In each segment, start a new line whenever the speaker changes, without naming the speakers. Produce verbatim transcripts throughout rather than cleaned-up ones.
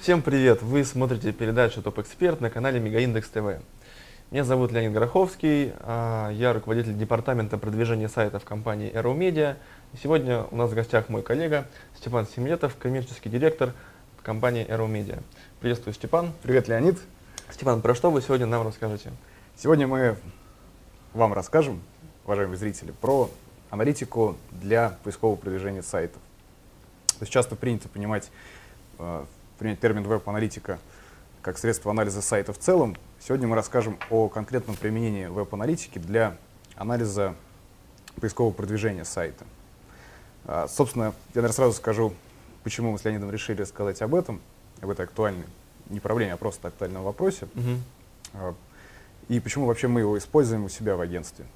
Всем привет! Вы смотрите передачу Топ Эксперт на канале Мегаиндекс ТВ. Меня зовут Леонид Гороховский, я руководитель департамента продвижения сайтов компании Aero Media. И сегодня у нас в гостях мой коллега Степан Семлетов, коммерческий директор компании Aero Media. Приветствую, Степан.
Привет, Леонид.
Степан, про что вы сегодня нам расскажете?
Сегодня мы вам расскажем, уважаемые зрители, про аналитику для поискового продвижения сайтов. То есть часто принято понимать, э, принять термин веб-аналитика как средство анализа сайта в целом. Сегодня мы расскажем о конкретном применении веб-аналитики для анализа поискового продвижения сайта. А, собственно, я, наверное, сразу скажу, почему мы с Леонидом решили рассказать об этом, об этой актуальной, не проблеме, а просто актуальном вопросе,
Угу.
а, и почему вообще мы его используем у себя в агентстве.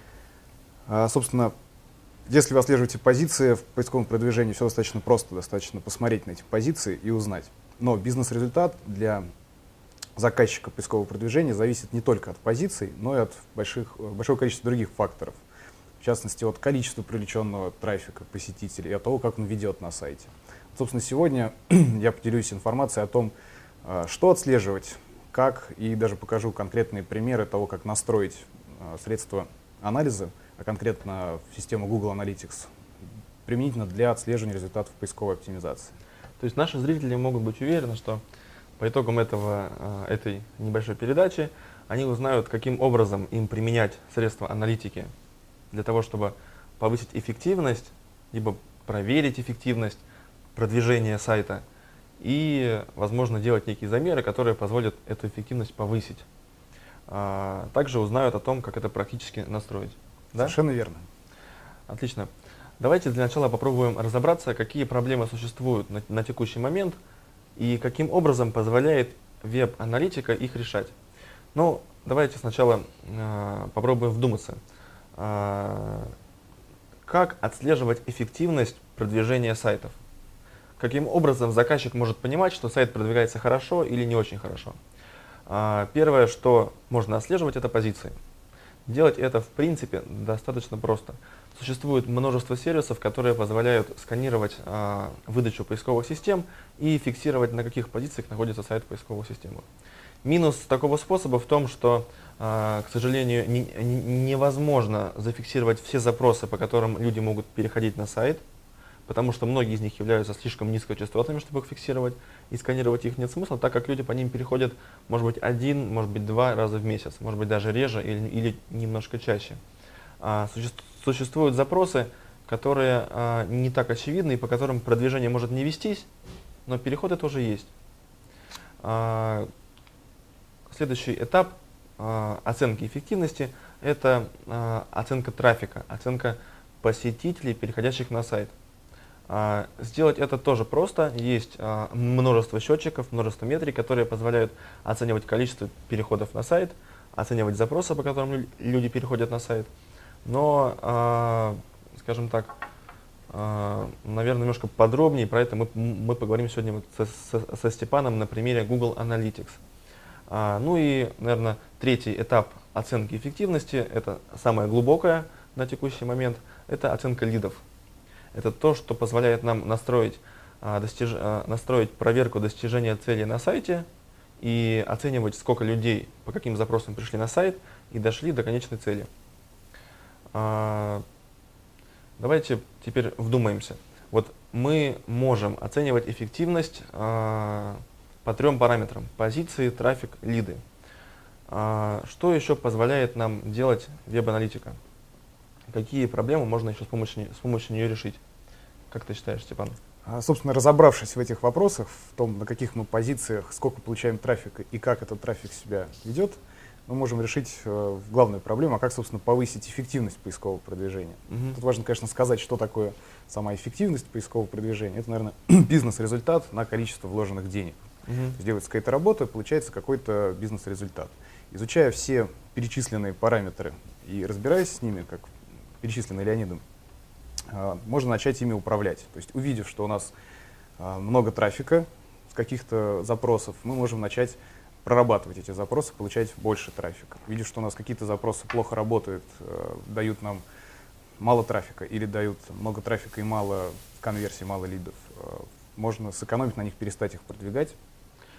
А, собственно, если вы отслеживаете позиции в поисковом продвижении, все достаточно просто, достаточно посмотреть на эти позиции и узнать. Но бизнес-результат для заказчика поискового продвижения зависит не только от позиций, но и от больших, большого количества других факторов. В частности, от количества привлеченного трафика посетителей и от того, как он ведет на сайте. Собственно, сегодня я поделюсь информацией о том, что отслеживать, как, и даже покажу конкретные примеры того, как настроить средства анализа, а конкретно в систему Google Analytics, применительно для отслеживания результатов поисковой оптимизации.
То есть наши зрители могут быть уверены, что по итогам этого, этой небольшой передачи они узнают, каким образом им применять средства аналитики для того, чтобы повысить эффективность, либо проверить эффективность продвижения сайта и, возможно, делать некие замеры, которые позволят эту эффективность повысить. Также узнают о том, как это практически настроить. Да?
Совершенно верно.
Отлично. Давайте для начала попробуем разобраться, какие проблемы существуют на, на текущий момент и каким образом позволяет веб-аналитика их решать. Ну, давайте сначала э, попробуем вдуматься. Э, как отслеживать эффективность продвижения сайтов? Каким образом заказчик может понимать, что сайт продвигается хорошо или не очень хорошо? Э, первое, что можно отслеживать, это позиции. Делать это, в принципе, достаточно просто. Существует множество сервисов, которые позволяют сканировать э, выдачу поисковых систем и фиксировать, на каких позициях находится сайт поисковой системы. Минус такого способа в том, что, э, к сожалению, не, не, невозможно зафиксировать все запросы, по которым люди могут переходить на сайт, потому что многие из них являются слишком низкочастотными, чтобы их фиксировать, и сканировать их нет смысла, так как люди по ним переходят, может быть, один, может быть, два раза в месяц, может быть, даже реже или, или немножко чаще. А, существует, существуют запросы, которые а, не так очевидны, и по которым продвижение может не вестись, но переходы тоже есть. А, следующий этап а, оценки эффективности – это а, оценка трафика, оценка посетителей, переходящих на сайт. Сделать это тоже просто. Есть а, множество счетчиков, множество метрик, которые позволяют оценивать количество переходов на сайт, оценивать запросы, по которым люди переходят на сайт. Но, а, скажем так, а, наверное, немножко подробнее про это мы, мы поговорим сегодня вот со, со, со Степаном на примере Google Analytics. А, ну и, наверное, третий этап оценки эффективности, это самое глубокое на текущий момент, это оценка лидов. Это то, что позволяет нам настроить, а, достиж... а, настроить проверку достижения цели на сайте и оценивать, сколько людей по каким запросам пришли на сайт и дошли до конечной цели. А, давайте теперь вдумаемся. Вот мы можем оценивать эффективность а, по трем параметрам: позиции, трафик, лиды. А, что еще позволяет нам делать веб-аналитика? Какие проблемы можно еще с помощью, с помощью нее решить? Как ты считаешь, Степан?
А, собственно, разобравшись в этих вопросах, в том, на каких мы позициях, сколько получаем трафика и как этот трафик себя ведет, мы можем решить э, главную проблему, а как, собственно, повысить эффективность поискового продвижения.
Угу.
Тут важно, конечно, сказать, что такое сама эффективность поискового продвижения. Это, наверное, бизнес-результат на количество вложенных денег.
Угу.
То есть делается какая-то работа, получается какой-то бизнес-результат. Изучая все перечисленные параметры и разбираясь с ними, как перечисленные Леонидом, можно начать ими управлять. То есть, увидев, что у нас много трафика с каких-то запросов, мы можем начать прорабатывать эти запросы, получать больше трафика. Увидев, что у нас какие-то запросы плохо работают, дают нам мало трафика или дают много трафика и мало конверсий, мало лидов, можно сэкономить на них, перестать их продвигать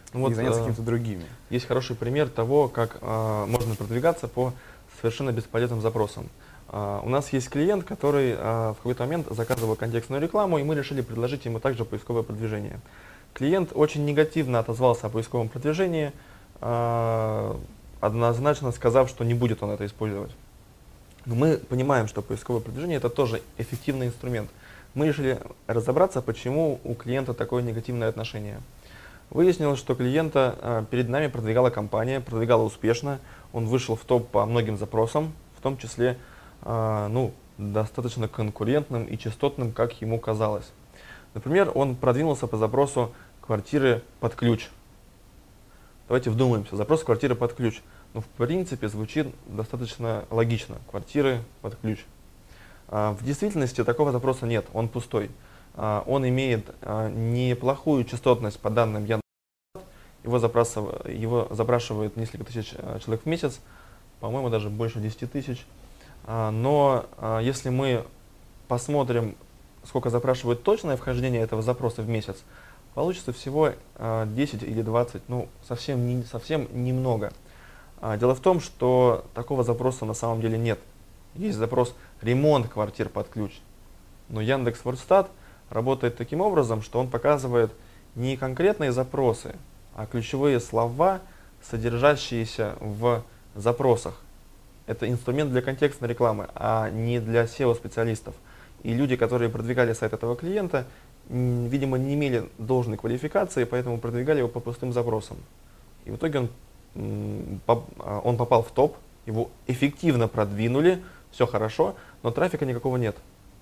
Вот,
и заняться
э,
какими-то другими.
Есть хороший пример того, как э, можно продвигаться по совершенно бесполезным запросам. Э, у нас есть клиент, который э, в какой-то момент заказывал контекстную рекламу, и мы решили предложить ему также поисковое продвижение. Клиент очень негативно отозвался о поисковом продвижении, э, однозначно сказав, что не будет он это использовать. Но мы понимаем, что поисковое продвижение это тоже эффективный инструмент. Мы решили разобраться, почему у клиента такое негативное отношение. Выяснилось, что клиента э, перед нами продвигала компания, продвигала успешно. Он вышел в топ по многим запросам, в том числе э, ну, достаточно конкурентным и частотным, как ему казалось. Например, он продвинулся по запросу квартиры под ключ. Давайте вдумаемся. Запрос квартиры под ключ. Ну, в принципе, звучит достаточно логично. Квартиры под ключ. А, в действительности такого запроса нет, он пустой. А, он имеет а, неплохую частотность по данным Яндекс. Его, его запрашивают несколько тысяч человек в месяц, по-моему, даже больше десяти тысяч. А, но а, если мы посмотрим, сколько запрашивают точное вхождение этого запроса в месяц, получится всего а, десять или двадцать, ну, совсем, не, совсем немного. А, дело в том, что такого запроса на самом деле нет. Есть запрос «ремонт квартир под ключ». Но Яндекс.Вордстат работает таким образом, что он показывает не конкретные запросы, а ключевые слова, содержащиеся в запросах. Это инструмент для контекстной рекламы, а не для сео-специалистов. И люди, которые продвигали сайт этого клиента, видимо, не имели должной квалификации, поэтому продвигали его по пустым запросам. И в итоге он, он попал в топ, его эффективно продвинули, все хорошо, но трафика никакого нет.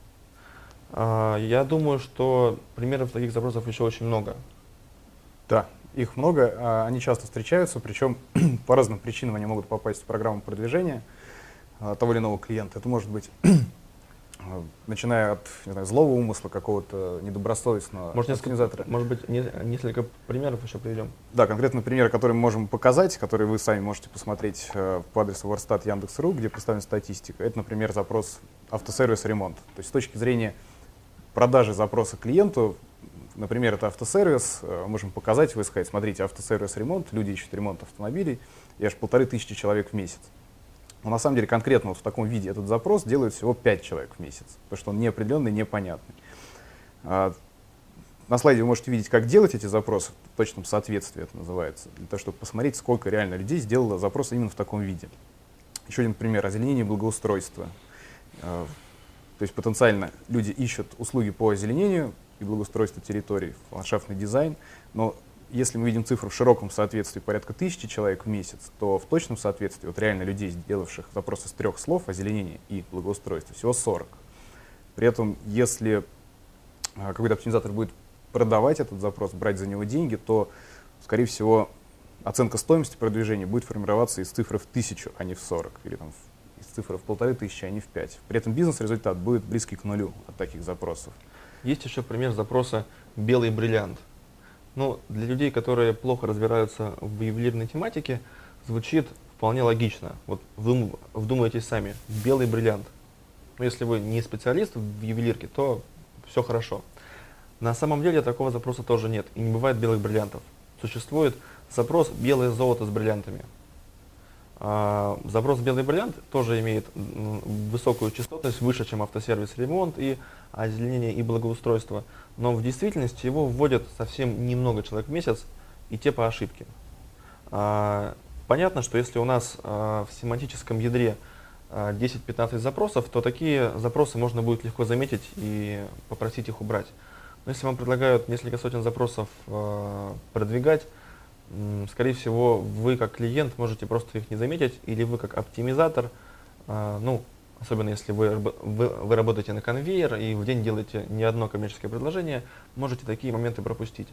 Я думаю, что примеров таких запросов еще очень много.
Да, их много, они часто встречаются, причем по разным причинам они могут попасть в программу продвижения того или иного клиента. Это может быть начиная от, не знаю, злого умысла, какого-то недобросовестного
может,
организатора.
Может быть, не, несколько примеров еще приведем?
Да, конкретно примеры, которые мы можем показать, которые вы сами можете посмотреть э, по адресу Вордстат Яндекс.ру, где представлена статистика. Это, например, запрос автосервис ремонт. То есть с точки зрения продажи запроса клиенту, например, это автосервис, э, можем показать, вы сказать, смотрите, автосервис ремонт, люди ищут ремонт автомобилей, и аж полторы тысячи человек в месяц. Но на самом деле конкретно вот в таком виде этот запрос делает всего пять человек в месяц, потому что он неопределенный, непонятный. А, на слайде вы можете видеть, как делать эти запросы, в точном соответствии это называется, для того, чтобы посмотреть, сколько реально людей сделало запрос именно в таком виде. Еще один пример — озеленение и благоустройство. А, то есть потенциально люди ищут услуги по озеленению и благоустройству территорий, ландшафтный дизайн, но если мы видим цифру в широком соответствии порядка тысячи человек в месяц, то в точном соответствии, вот реально людей, сделавших запрос из трех слов, озеленение и благоустройство, всего сорок. При этом, если какой-то оптимизатор будет продавать этот запрос, брать за него деньги, то, скорее всего, оценка стоимости продвижения будет формироваться из цифры в тысячу, а не в сорок, или там, из цифры в полторы тысячи, а не в пять. При этом бизнес-результат будет близкий к нулю от таких запросов.
Есть еще пример запроса «белый бриллиант». Ну, для людей, которые плохо разбираются в ювелирной тематике, звучит вполне логично. Вот вы вдумайтесь сами, белый бриллиант. Но если вы не специалист в ювелирке, то все хорошо. На самом деле такого запроса тоже нет, и не бывает белых бриллиантов. Существует запрос «белое золото с бриллиантами». А, запрос «белый бриллиант» тоже имеет высокую частотность, выше, чем автосервис ремонт и озеленение и благоустройство. Но в действительности его вводят совсем немного человек в месяц, и те по ошибке. А, понятно, что если у нас а, в семантическом ядре а, десять-пятнадцать запросов, то такие запросы можно будет легко заметить и попросить их убрать. Но если вам предлагают несколько сотен запросов а, продвигать, скорее всего, вы как клиент можете просто их не заметить, или вы как оптимизатор, а, ну, особенно если вы, вы, вы работаете на конвейер и в день делаете не одно коммерческое предложение, можете такие моменты пропустить.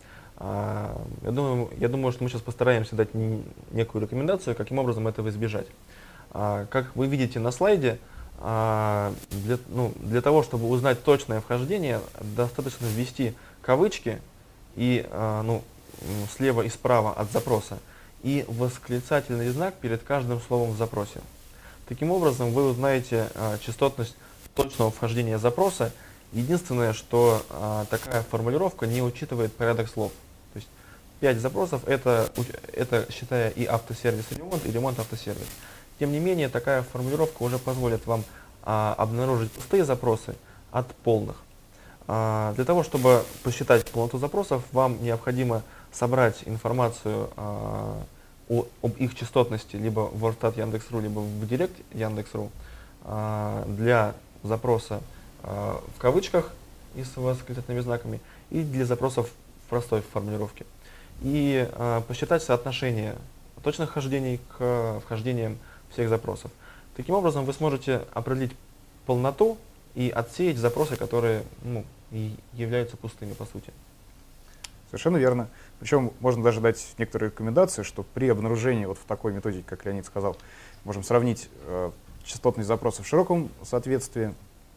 А, я думаю, я думаю, что мы сейчас постараемся дать некую рекомендацию, каким образом этого избежать. А, как вы видите на слайде, а, для, ну, для того, чтобы узнать точное вхождение, достаточно ввести кавычки и, а, ну, слева и справа от запроса и восклицательный знак перед каждым словом в запросе. Таким образом, вы узнаете а, частотность точного вхождения запроса. Единственное, что а, такая формулировка не учитывает порядок слов. То есть пять запросов, это, это считая и автосервис ремонт, и ремонт автосервис. Тем не менее, такая формулировка уже позволит вам а, обнаружить пустые запросы от полных. А, для того, чтобы посчитать полноту запросов, вам необходимо собрать информацию а, о, об их частотности либо в Wordstat Яндекс.ру, либо в Директ Яндекс.ру а, для запроса а, в кавычках и с восклицательными знаками, и для запросов в простой формулировке. И а, посчитать соотношение точных вхождений к вхождениям всех запросов. Таким образом, вы сможете определить полноту и отсеять запросы, которые ну, и являются пустыми по сути.
Совершенно верно. Причем можно даже дать некоторые рекомендации, что при обнаружении вот в такой методике, как Леонид сказал, можем сравнить э, частотность запросов в широком соответствии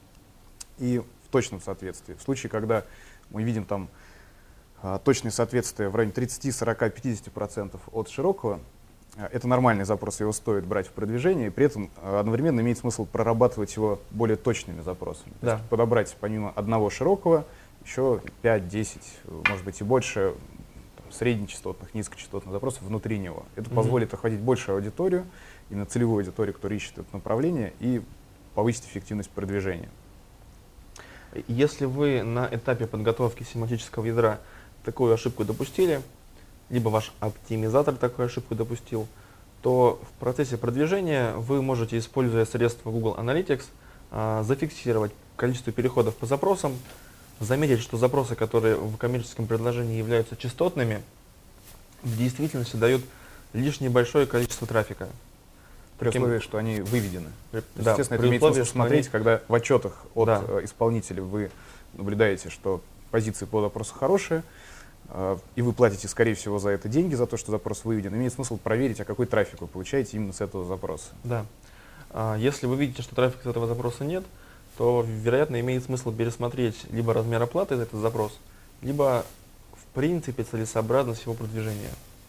и в точном соответствии. В случае, когда мы видим там э, точное соответствие в районе тридцати, сорока, пятидесяти процентов от широкого, э, это нормальный запрос, его стоит брать в продвижение, и при этом э, одновременно имеет смысл прорабатывать его более точными запросами.
Да.
То есть подобрать помимо одного широкого еще пять-десять, может быть и больше там, среднечастотных, низкочастотных запросов внутри него. Это mm-hmm. позволит охватить большую аудиторию, именно целевую аудиторию, которая ищет это направление, и повысить эффективность продвижения.
Если вы на этапе подготовки семантического ядра такую ошибку допустили, либо ваш оптимизатор такую ошибку допустил, то в процессе продвижения вы можете, используя средства Google Analytics, а, зафиксировать количество переходов по запросам, заметить, что запросы, которые в коммерческом предложении являются частотными, в действительности дают лишь небольшое количество трафика.
При
Таким...
условии, что они выведены.
При...
Да, естественно, это имеет смысл смотреть, они... когда в отчетах от да. исполнителя вы наблюдаете, что позиции по запросу хорошие, э, и вы платите, скорее всего, за это деньги, за то, что запрос выведен. Имеет смысл проверить, а какой трафик вы получаете именно с этого запроса.
Да. А если вы видите, что трафика с этого запроса нет, то, вероятно, имеет смысл пересмотреть либо размер оплаты за этот запрос, либо, в принципе, целесообразность его продвижения.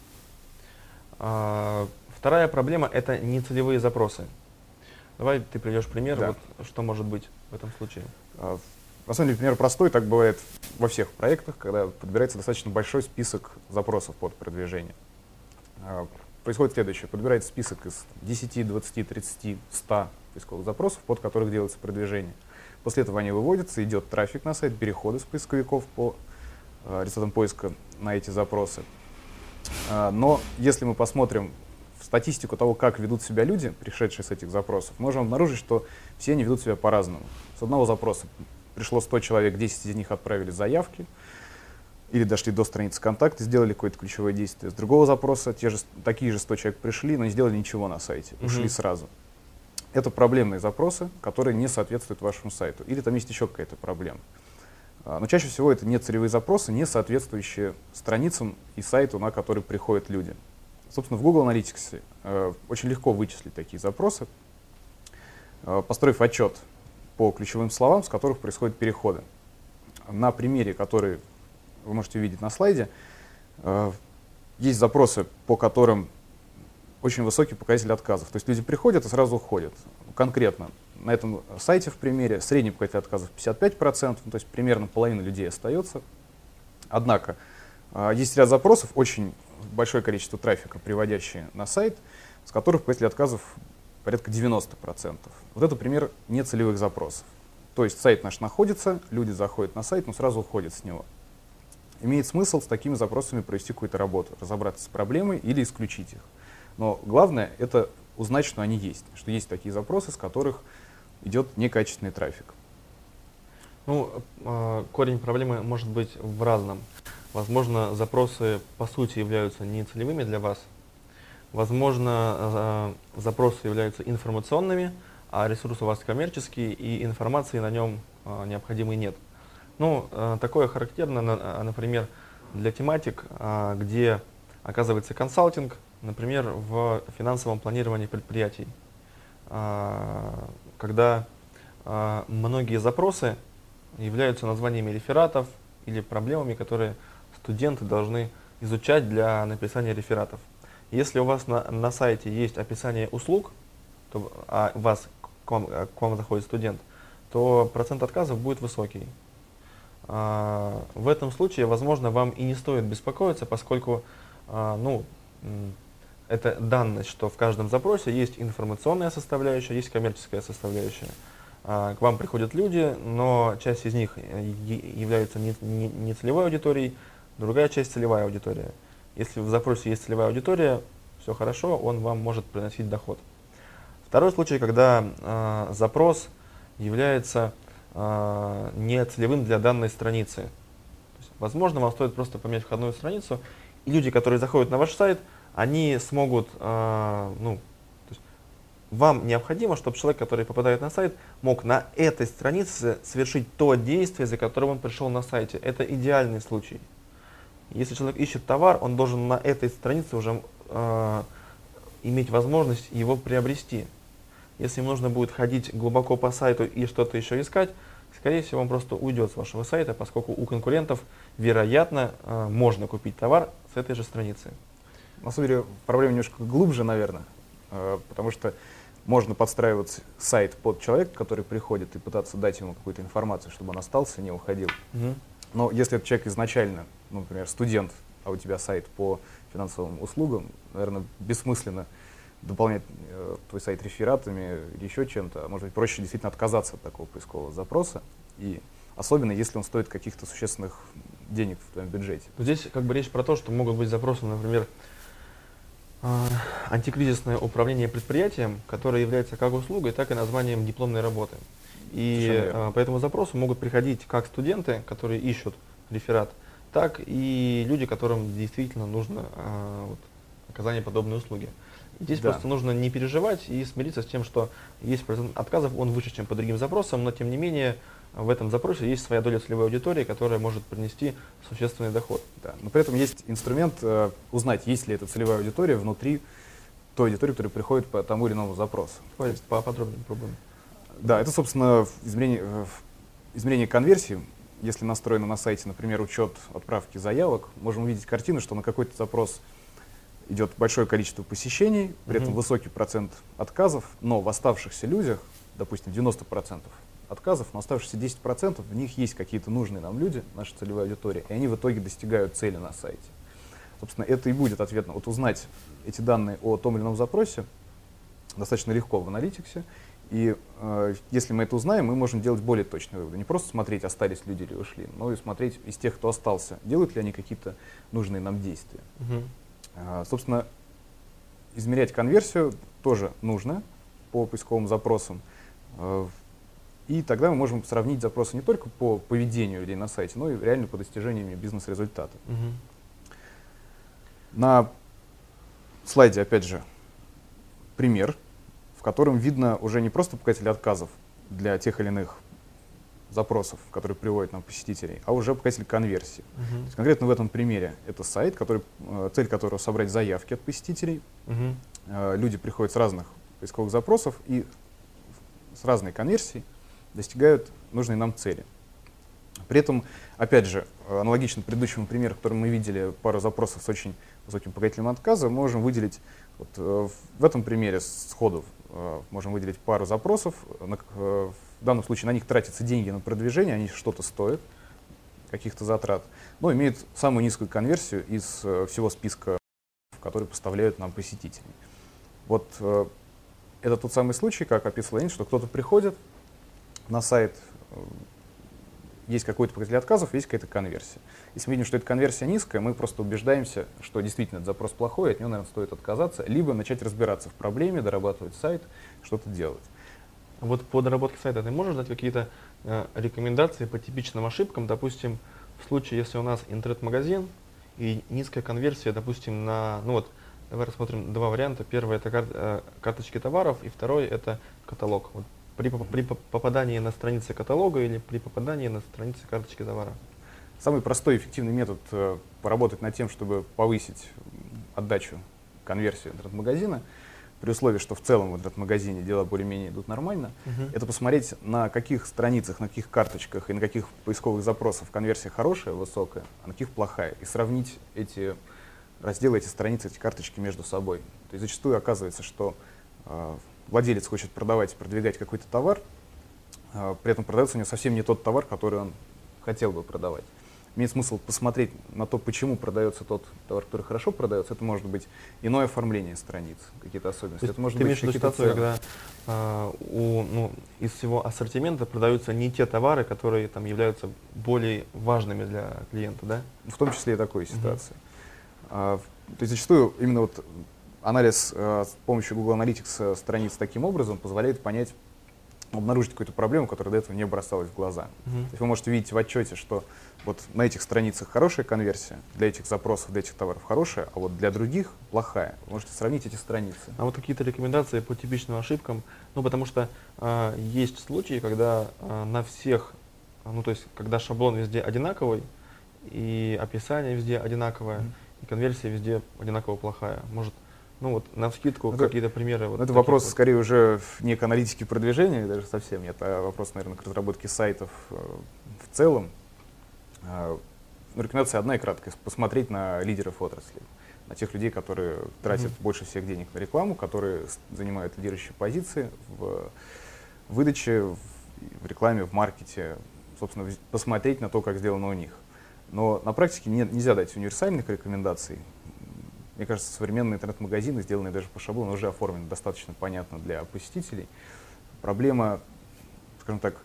А, вторая проблема – это нецелевые запросы. Давай ты приведешь пример,
да.
вот, что может быть в этом случае.
А, на самом деле, пример простой, так бывает во всех проектах, когда подбирается достаточно большой список запросов под продвижение. А, происходит следующее. Подбирается список из десяти, двадцати, тридцати, ста поисковых запросов, под которых делается продвижение. После этого они выводятся, идет трафик на сайт, переходы с поисковиков по э, результатам поиска на эти запросы. А, но если мы посмотрим в статистику того, как ведут себя люди, пришедшие с этих запросов, можем обнаружить, что все они ведут себя по-разному. С одного запроса пришло сто человек, десять из них отправили заявки или дошли до страницы контакта, сделали какое-то ключевое действие. С другого запроса те же, такие же сто человек пришли, но не сделали ничего на сайте, ушли mm-hmm. сразу. Это проблемные запросы, которые не соответствуют вашему сайту. Или там есть еще какая-то проблема. Но чаще всего это не целевые запросы, не соответствующие страницам и сайту, на который приходят люди. Собственно, в Google Analytics э, очень легко вычислить такие запросы, э, построив отчет по ключевым словам, с которых происходят переходы. На примере, который вы можете увидеть на слайде, э, есть запросы, по которым очень высокий показатель отказов. То есть люди приходят и сразу уходят. Конкретно на этом сайте в примере средний показатель отказов пятьдесят пять процентов, ну, то есть примерно половина людей остается. Однако есть ряд запросов, очень большое количество трафика, приводящие на сайт, с которых показатель отказов порядка девяноста процентов. Вот это пример нецелевых запросов. То есть сайт наш находится, люди заходят на сайт, но сразу уходят с него. Имеет смысл с такими запросами провести какую-то работу, разобраться с проблемой или исключить их. Но главное — это узнать, что они есть, что есть такие запросы, с которых идет некачественный трафик.
Ну, э, корень проблемы может быть в разном. Возможно, запросы по сути являются нецелевыми для вас. Возможно, э, запросы являются информационными, а ресурс у вас коммерческий, и информации на нем э, необходимой нет. Ну, э, такое характерно, на, например, для тематик, э, где оказывается консалтинг, например, в финансовом планировании предприятий, когда многие запросы являются названиями рефератов или проблемами, которые студенты должны изучать для написания рефератов. Если у вас на, на сайте есть описание услуг, то, а вас, к, вам, к вам заходит студент, то процент отказов будет высокий. А, в этом случае, возможно, вам и не стоит беспокоиться, поскольку а, ну, м, это данность, что в каждом запросе есть информационная составляющая, есть коммерческая составляющая. А, К вам приходят люди, но часть из них э, е- является не, не- не целевой аудиторией, другая часть целевая аудитория. Если в запросе есть целевая аудитория, все хорошо, он вам может приносить доход. Второй случай, когда а, запрос является а, не целевым для данной страницы. То есть, возможно, вам стоит просто поменять входную страницу, и люди, которые заходят на ваш сайт, они смогут, а, ну, то есть вам необходимо, чтобы человек, который попадает на сайт, мог на этой странице совершить то действие, за которым он пришел на сайте. Это идеальный случай. Если человек ищет товар, он должен на этой странице уже а, иметь возможность его приобрести. Если ему нужно будет ходить глубоко по сайту и что-то еще искать, скорее всего, он просто уйдет с вашего сайта, поскольку у конкурентов, вероятно, э, можно купить товар с этой же страницы.
На самом деле проблема немножко глубже, наверное, э, потому что можно подстраивать сайт под человека, который приходит, и пытаться дать ему какую-то информацию, чтобы он остался и не уходил.
Мгм.
Но если этот человек изначально, ну, например, студент, а у тебя сайт по финансовым услугам, наверное, бессмысленно дополнять э, твой сайт рефератами или еще чем-то. А может быть, проще действительно отказаться от такого поискового запроса. И особенно, если он стоит каких-то существенных денег в твоем бюджете.
Здесь как бы речь про то, что могут быть запросы, например, э, антикризисное управление предприятием, которое является как услугой, так и названием дипломной работы. И
Совершенно верно.
э, по этому запросу могут приходить как студенты, которые ищут реферат, так и люди, которым действительно нужно э, вот, оказание подобной услуги. Здесь
Да.
просто нужно не переживать и смириться с тем, что есть процент отказов, он выше, чем по другим запросам, но тем не менее в этом запросе есть своя доля целевой аудитории, которая может принести существенный доход.
Да. Но при этом есть инструмент э, узнать, есть ли эта целевая аудитория внутри той аудитории, которая приходит по тому или иному запросу.
Давайте поподробнее попробуем.
Да, это, собственно, измерение, э, измерение конверсии. Если настроено на сайте, например, учет отправки заявок, можем увидеть картину, что на какой-то запрос идет большое количество посещений, при этом
Мгм.
высокий процент отказов, но в оставшихся людях, допустим, девяносто процентов отказов, но оставшиеся десять процентов в них есть какие-то нужные нам люди, наша целевая аудитория, и они в итоге достигают цели на сайте. Собственно, это и будет ответ на вот узнать эти данные о том или ином запросе достаточно легко в аналитиксе. И э, если мы это узнаем, мы можем делать более точные выводы. Не просто смотреть, остались люди или ушли, но и смотреть из тех, кто остался, делают ли они какие-то нужные нам действия.
Мгм.
А, Собственно, измерять конверсию тоже нужно по поисковым запросам. Э, И тогда мы можем сравнить запросы не только по поведению людей на сайте, но и реально по достижению бизнес-результата.
Мгм.
На слайде, опять же, пример, в котором видно уже не просто показатель отказов для тех или иных запросов, которые приводят нам посетителей, а уже показатель конверсии. То
Мгм.
есть конкретно в этом примере это сайт, который, э, цель которого собрать заявки от посетителей.
Мгм.
Э, Люди приходят с разных поисковых запросов и с разной конверсией достигают нужной нам цели. При этом, опять же, э, аналогично предыдущему примеру, который мы видели, пару запросов с очень высоким показателем отказа, мы можем выделить, вот, э, в этом примере сходу э, можем выделить пару запросов. На к- э, в данном случае на них тратятся деньги на продвижение, они что-то стоят, каких-то затрат, но имеют самую низкую конверсию из э, всего списка, который поставляют нам посетители. Вот э, это тот самый случай, как описывал Леонид, что кто-то приходит на сайт, э, есть какой-то показатель отказов, есть какая-то конверсия. Если мы видим, что эта конверсия низкая, мы просто убеждаемся, что действительно этот запрос плохой, от него, наверное, стоит отказаться, либо начать разбираться в проблеме, дорабатывать сайт, что-то делать.
Вот по доработке сайта ты можешь дать какие-то э, рекомендации по типичным ошибкам, допустим, в случае, если у нас интернет-магазин и низкая конверсия, допустим, на, ну вот, давай рассмотрим два варианта. Первый это кар- э, карточки товаров, и второй это каталог. Вот при, поп- при поп- попадании на страницы каталога или при попадании на страницы карточки товара.
Самый простой и эффективный метод э, поработать над тем, чтобы повысить м, отдачу, конверсию интернет-магазина, при условии, что в целом в интернет-магазине дела более-менее идут нормально,
Мгм.
это посмотреть, на каких страницах, на каких карточках и на каких поисковых запросах конверсия хорошая, высокая, а на каких плохая, и сравнить эти разделы, эти страницы, эти карточки между собой. То есть зачастую оказывается, что э, владелец хочет продавать, продвигать какой-то товар, э, при этом продается у него совсем не тот товар, который он хотел бы продавать. Имеет смысл посмотреть на то, почему продается тот товар, который хорошо продается. Это может быть иное оформление страниц, какие-то особенности. Это может
ты
быть
имеешь в виду
какие-то
ситуацию,
цены.
когда а, у, ну, из всего ассортимента продаются не те товары, которые там являются более важными для клиента, да?
В том числе и такой ситуации. А, то есть зачастую именно вот анализ а, с помощью Google Analytics страниц таким образом позволяет понять, обнаружить какую-то проблему, которая до этого не бросалась в глаза.
Мгм.
То есть вы можете видеть в отчете, что вот на этих страницах хорошая конверсия, для этих запросов, для этих товаров хорошая, а вот для других плохая. Вы можете сравнить эти страницы.
А вот какие-то рекомендации по типичным ошибкам? Ну, потому что а, есть случаи, когда а, на всех, а, ну, то есть, когда шаблон везде одинаковый, и описание везде одинаковое,
Мгм.
и конверсия везде одинаково плохая. Может, ну вот, навскидку
Это-
какие-то примеры? Вот
Но это
таких
вопрос
вот.
скорее уже не к аналитике продвижения, даже совсем нет, а вопрос, наверное, к разработке сайтов э, в целом. А, ну, рекомендация одна и краткая: посмотреть на лидеров отрасли, на тех людей, которые тратят
Мгм.
больше всех денег на рекламу, которые с- занимают лидирующие позиции в выдаче, в, в рекламе, в маркете. Собственно, вз- посмотреть на то, как сделано у них. Но на практике не- нельзя дать универсальных рекомендаций. Мне кажется, современные интернет-магазины, сделанные даже по шаблону, уже оформлены достаточно понятно для посетителей. Проблема, скажем так,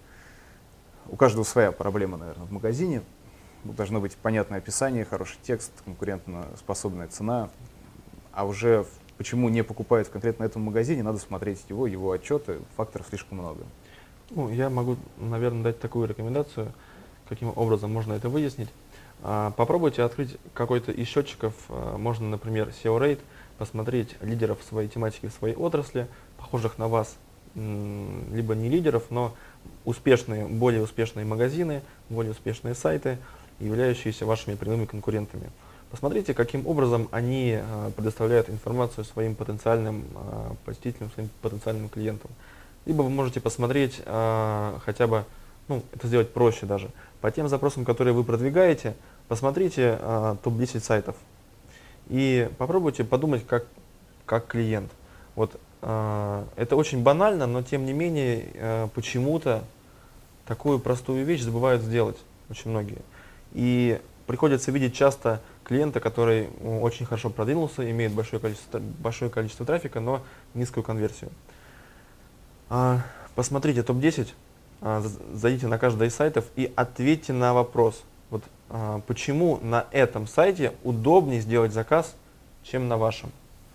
у каждого своя проблема, наверное, в магазине. Должно быть понятное описание, хороший текст, конкурентоспособная цена. А уже в- почему не покупают конкретно в этом магазине, надо смотреть его, его отчеты, факторов слишком много.
Ну, я могу, наверное, дать такую рекомендацию, каким образом можно это выяснить. А, попробуйте открыть какой-то из счетчиков, а, можно, например, S E O Rate, посмотреть лидеров своей тематики, в своей отрасли, похожих на вас, м, либо не лидеров, но успешные, более успешные магазины, более успешные сайты, являющиеся вашими прямыми конкурентами. Посмотрите, каким образом они а, предоставляют информацию своим потенциальным а, посетителям, своим потенциальным клиентам. Либо вы можете посмотреть а, хотя бы, ну, это сделать проще даже, по тем запросам, которые вы продвигаете, посмотрите а, топ десять сайтов и попробуйте подумать как, как клиент. Вот а, это очень банально, но тем не менее а, почему-то такую простую вещь забывают сделать очень многие. И приходится видеть часто клиента, который м, очень хорошо продвинулся, имеет большое количество, большое количество трафика, но низкую конверсию. А, Посмотрите топ десять, а, з- зайдите на каждый из сайтов и ответьте на вопрос, вот, а, почему на этом сайте удобнее сделать заказ, чем на вашем.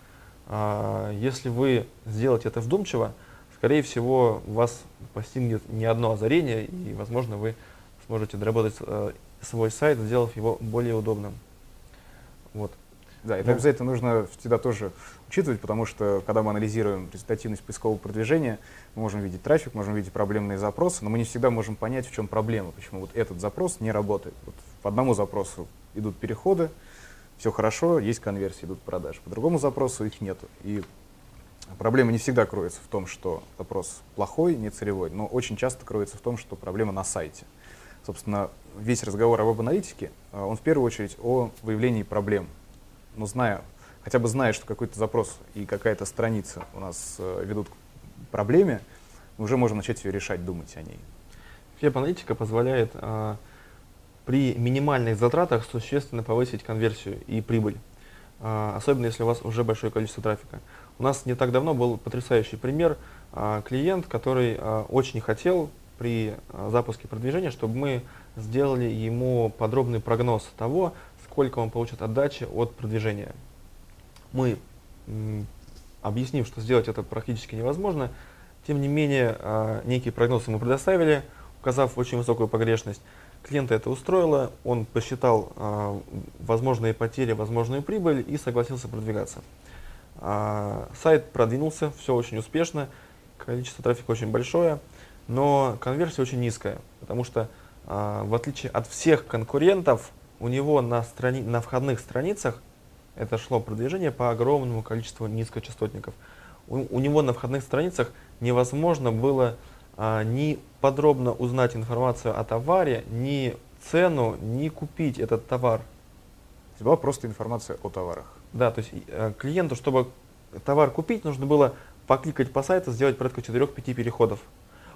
А, Если вы сделаете это вдумчиво, скорее всего, вас постигнет не одно озарение, и, возможно, вы сможете доработать э, свой сайт, сделав его более удобным. Вот.
Да, это
Ну,
обязательно нужно всегда тоже учитывать, потому что когда мы анализируем результативность поискового продвижения, мы можем видеть трафик, можем видеть проблемные запросы, но мы не всегда можем понять, в чем проблема, почему вот этот запрос не работает. Вот по одному запросу идут переходы, все хорошо, есть конверсии, идут продажи. По другому запросу их нету. И проблема не всегда кроется в том, что запрос плохой, не целевой, но очень часто кроется в том, что проблема на сайте. Собственно, весь разговор об веб-аналитике, а, он в первую очередь о выявлении проблем. Но зная, хотя бы зная, что какой-то запрос и какая-то страница у нас э, ведут к проблеме, мы уже можем начать ее решать, думать о ней.
веб-аналитика позволяет а, при минимальных затратах существенно повысить конверсию и прибыль, а, особенно если у вас уже большое количество трафика. У нас не так давно был потрясающий пример, а, клиент, который а, очень хотел при а, запуске продвижения, чтобы мы сделали ему подробный прогноз того, сколько он получит отдачи от продвижения. Мы, м, объяснив, что сделать это практически невозможно, тем не менее, а, некий прогноз ему предоставили, указав очень высокую погрешность. Клиента это устроило, он посчитал а, возможные потери, возможную прибыль и согласился продвигаться. А, сайт продвинулся, все очень успешно, количество трафика очень большое, но конверсия очень низкая, потому что а, в отличие от всех конкурентов, у него на, страни на входных страницах это шло продвижение по огромному количеству низкочастотников. У, у него на входных страницах невозможно было а, ни подробно узнать информацию о товаре, ни цену, ни купить этот товар.
То есть была просто информация о товарах.
Да, то есть э, клиенту, чтобы товар купить, нужно было покликать по сайту, сделать порядка четырёх-пяти переходов.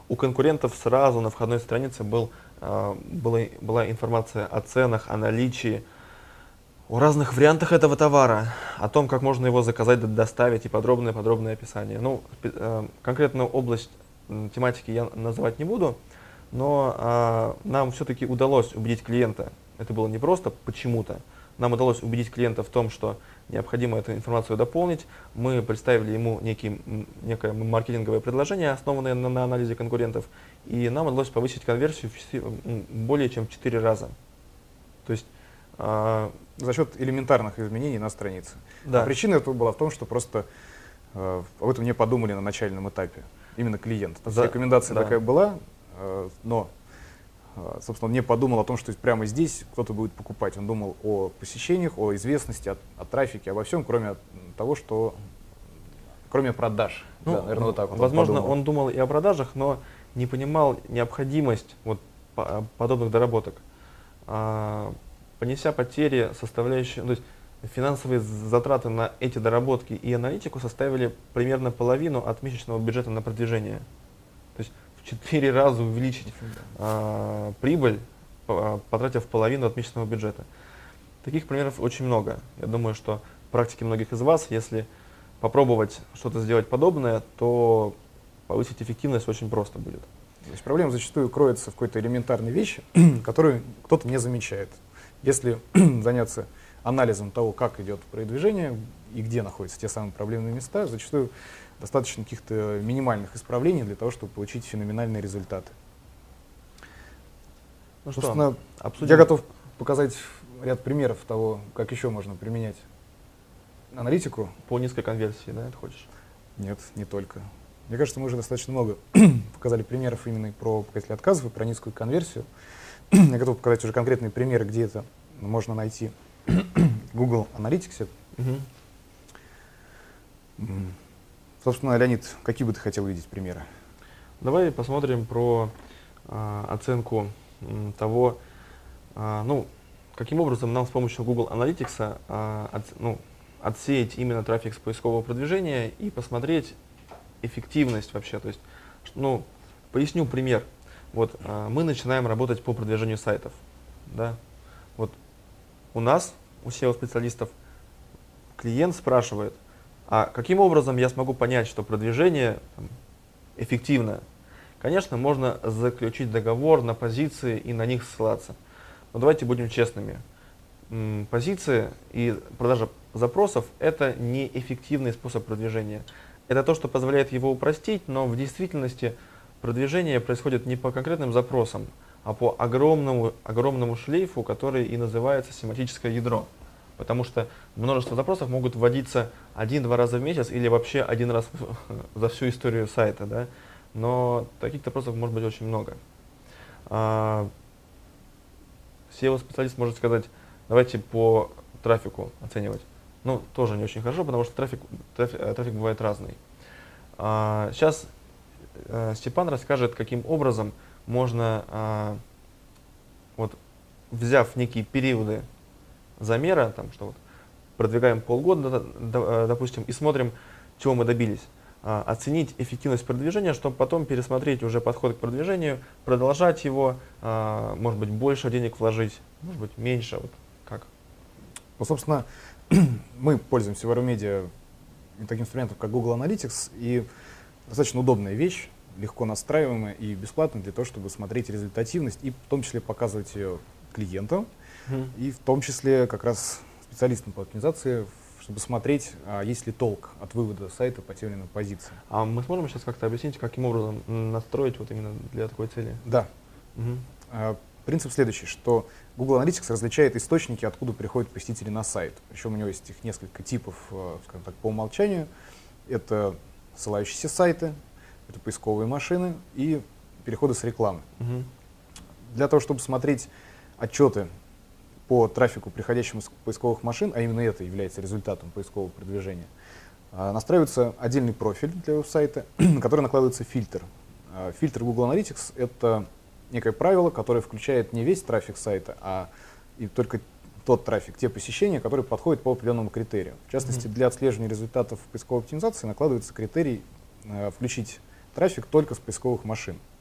у конкурентов сразу на входной странице был, э, была, была информация о ценах, о наличии, о разных вариантах этого товара, о том, как можно его заказать, доставить и подробное-подробное описание. Ну, э, конкретную область э, тематики я называть не буду, но э, нам все-таки удалось убедить клиента. Это было не просто почему-то. Нам удалось убедить клиента в том, что необходимо эту информацию дополнить. Мы представили ему некий, некое маркетинговое предложение, основанное на, на анализе конкурентов, и нам удалось повысить конверсию в более чем в четыре раза. То есть, э,
за счет элементарных изменений на странице.
Да.
А причина этого была в том, что просто э, об этом не подумали на начальном этапе. Именно клиент. То есть
За,
рекомендация
да.
такая была, э, но, э, собственно, он не подумал о том, что прямо здесь кто-то будет покупать. Он думал о посещениях, о известности, о, о трафике, обо всем, кроме того, что... Кроме продаж.
Ну,
да, наверное, вот так вот
возможно,
он,
он думал и о продажах, но не понимал необходимость вот, по, подобных доработок. А, понеся потери, составляющие, то есть финансовые затраты на эти доработки и аналитику составили примерно половину от месячного бюджета на продвижение. То есть в четыре раза увеличить а, прибыль, а, потратив половину от месячного бюджета. Таких примеров очень много. Я думаю, что в практике многих из вас, если попробовать что-то сделать подобное, то повысить эффективность очень просто будет.
То есть проблема зачастую кроется в какой-то элементарной вещи, которую кто-то не замечает. Если заняться анализом того, как идет продвижение и где находятся те самые проблемные места, зачастую достаточно каких-то минимальных исправлений для того, чтобы получить феноменальные результаты.
Ну
Собственно,
что, обсудим?
я готов показать ряд примеров того, как еще можно применять аналитику.
По низкой конверсии, да, это хочешь?
Нет, не только. Мне кажется, мы уже достаточно много показали примеров именно про показатели отказов и про низкую конверсию. Я готов показать уже конкретные примеры, где это можно найти в Google Analytics.
Угу.
Собственно, Леонид, какие бы ты хотел видеть примеры?
Давай посмотрим про а, оценку м, того, а, ну, каким образом нам с помощью Google Analytics а, от, ну, отсеять именно трафик с поискового продвижения и посмотреть эффективность вообще. То есть, ну, поясню пример. Вот а, мы начинаем работать по продвижению сайтов. Да? Вот у нас, у эс и о-специалистов, клиент спрашивает, а каким образом я смогу понять, что продвижение там, эффективно? Конечно, можно заключить договор на позиции и на них ссылаться. Но давайте будем честными. М, позиции и продажа запросов – это неэффективный способ продвижения. Это то, что позволяет его упростить, но в действительности продвижение происходит не по конкретным запросам, а по огромному, огромному шлейфу, который и называется семантическое ядро. Потому что множество запросов могут вводиться один-два раза в месяц или вообще один раз за всю историю сайта. Да? Но таких запросов может быть очень много. А, эс и о-специалист может сказать, давайте по трафику оценивать. Ну, тоже не очень хорошо, потому что трафик, трафик, трафик бывает разный. А, сейчас а, Степан расскажет, каким образом можно, а, вот, взяв некие периоды замера, там, что вот продвигаем полгода, допустим, и смотрим, чего мы добились, а, оценить эффективность продвижения, чтобы потом пересмотреть уже подход к продвижению, продолжать его, а, может быть, больше денег вложить, может быть, меньше, вот как.
Ну, собственно, мы пользуемся в Aeromedia таким инструментом, как Google Analytics, и достаточно удобная вещь, легко настраиваемая и бесплатная для того, чтобы смотреть результативность и в том числе показывать ее клиентам, mm-hmm. и в том числе как раз специалистам по оптимизации, чтобы смотреть, а есть ли толк от вывода сайта по тем или иным позициям.
А мы сможем сейчас как-то объяснить, каким образом настроить вот именно для такой цели?
Да.
Mm-hmm.
А, принцип следующий, что Google Analytics различает источники, откуда приходят посетители на сайт. Причем у него есть их несколько типов, скажем так, по умолчанию. Это ссылающиеся сайты, это поисковые машины и переходы с рекламы.
Угу.
Для того, чтобы смотреть отчеты по трафику, приходящему с поисковых машин, а именно это является результатом поискового продвижения, настраивается отдельный профиль для сайта, на который накладывается фильтр. Фильтр Google Analytics — это некое правило, которое включает не весь трафик сайта, а и только тот трафик, те посещения, которые подходят по определенному критерию. В частности, mm-hmm. для отслеживания результатов поисковой оптимизации накладывается критерий э, включить трафик только с поисковых машин.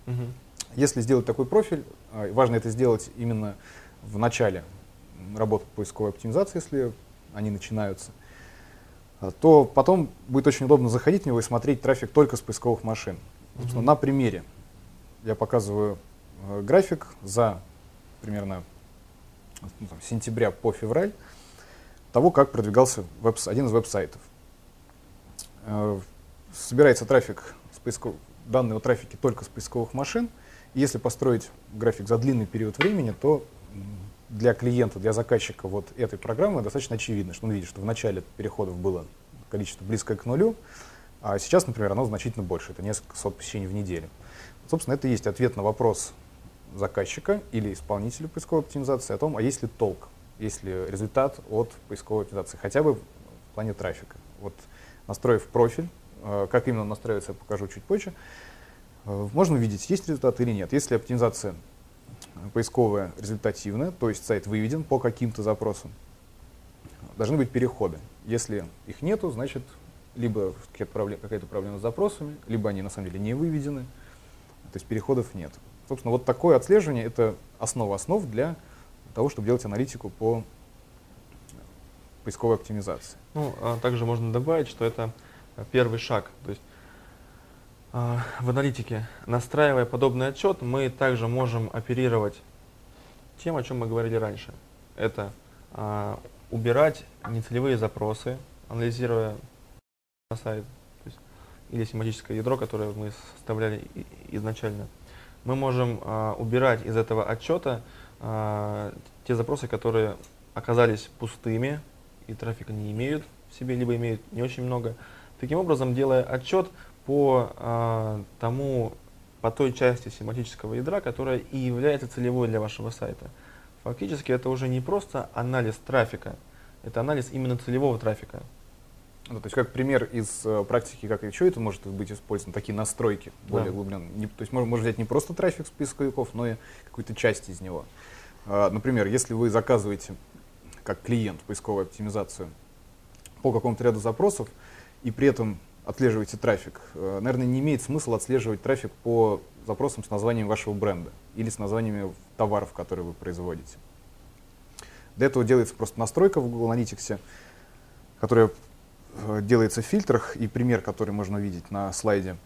Мгм.
Если сделать такой профиль, а, важно это сделать именно в начале работы поисковой оптимизации, если они начинаются, а, то потом будет очень удобно заходить в него и смотреть трафик только с поисковых машин. Собственно,
Мгм.
на примере я показываю э, график за примерно ну, там, сентября по февраль того, как продвигался веб, один из веб-сайтов. Э, Собирается трафик, с поисков... данные о трафике только с поисковых машин. И если построить график за длинный период времени, то м, для клиента, для заказчика вот этой программы достаточно очевидно, что он видит, что в начале переходов было количество близкое к нулю, а сейчас, например, оно значительно больше, это несколько сот посещений в неделю. Собственно, это и есть ответ на вопрос заказчика или исполнителя поисковой оптимизации о том, а есть ли толк, есть ли результат от поисковой оптимизации, хотя бы в плане трафика. Вот, настроив профиль, э, как именно он настраивается, я покажу чуть позже, э, можно увидеть, есть результат или нет. Если оптимизация поисковая результативная, то есть сайт выведен по каким-то запросам, должны быть переходы. Если их нету, значит, либо какая-то проблема, какая-то проблема с запросами, либо они на самом деле не выведены, то есть переходов нет. Собственно, вот такое отслеживание — это основа основ для того, чтобы делать аналитику по поисковой оптимизации.
Ну, а также можно добавить, что это а, первый шаг. То есть а, в аналитике, настраивая подобный отчет, мы также можем оперировать тем, о чем мы говорили раньше. Это а, убирать нецелевые запросы, анализируя на сайт, то есть, или семантическое ядро, которое мы составляли и- изначально. Мы можем а, убирать из этого отчета а, те запросы, которые оказались пустыми и трафика не имеют в себе, либо имеют не очень много. Таким образом, делая отчет по а, тому, по той части семантического ядра, которая и является целевой для вашего сайта. Фактически это уже не просто анализ трафика, это анализ именно целевого трафика.
Ну, то есть как пример из э, практики, как еще это может быть использовано, такие настройки более
Да.
углубленно. Не- то есть можно, можно взять не просто трафик с поисковиков, но и какую-то часть из него. А, например, если вы заказываете как клиент поисковую оптимизацию по какому-то ряду запросов и при этом отслеживаете трафик, э, наверное, не имеет смысла отслеживать трафик по запросам с названием вашего бренда или с названиями товаров, которые вы производите. Для этого делается просто настройка в Google Analytics, которая э, делается в фильтрах, и пример, который можно увидеть на слайде.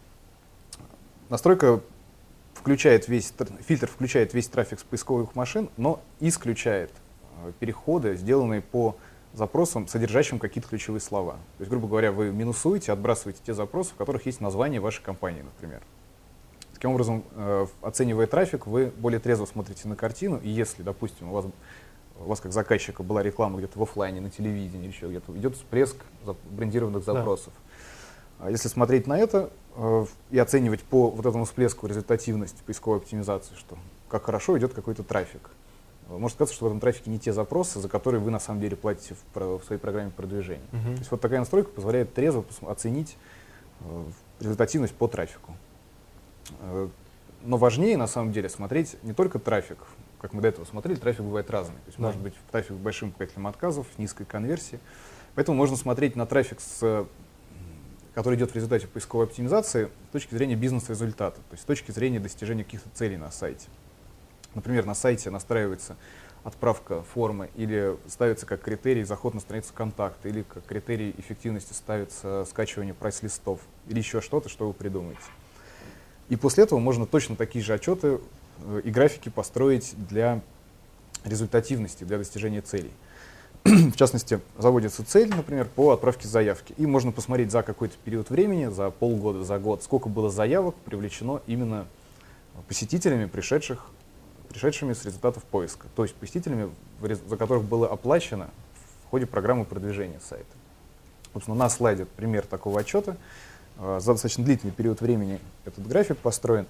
Настройка включает весь, фильтр включает весь трафик с поисковых машин, но исключает э, переходы, сделанные по запросам, содержащим какие-то ключевые слова. То есть, грубо говоря, вы минусуете, отбрасываете те запросы, в которых есть название вашей компании, например. Таким образом, э, оценивая трафик, вы более трезво смотрите на картину, и если, допустим, у вас, у вас как заказчика была реклама где-то в офлайне, на телевидении, еще где-то, идет всплеск за- брендированных запросов. Да. Если смотреть на это э, и оценивать по вот этому всплеску результативность поисковой оптимизации, что как хорошо идет какой-то трафик, может сказаться, что в этом трафике не те запросы, за которые вы на самом деле платите в, про- в своей программе продвижения.
Мгм.
То есть вот такая настройка позволяет трезво пос- оценить э, результативность по трафику. Э, Но важнее, на самом деле, смотреть не только трафик. Как мы до этого смотрели, трафик бывает разный. То есть
Да.
может быть трафик с большим показателем отказов, низкой конверсии. Поэтому можно смотреть на трафик, с, который идет в результате поисковой оптимизации, с точки зрения бизнес-результата, то есть с точки зрения достижения каких-то целей на сайте. Например, на сайте настраивается отправка формы или ставится как критерий заход на страницу контакта, или как критерий эффективности ставится скачивание прайс-листов, или еще что-то, что вы придумаете. И после этого можно точно такие же отчеты э, и графики построить для результативности, для достижения целей. В частности, заводится цель, например, по отправке заявки. И можно посмотреть за какой-то период времени, за полгода, за год, сколько было заявок привлечено именно посетителями, пришедших, пришедшими с результатов поиска. То есть посетителями, в рез- за которых было оплачено в ходе программы продвижения сайта. Собственно, на слайде пример такого отчета. Э, За достаточно длительный период времени этот график построен,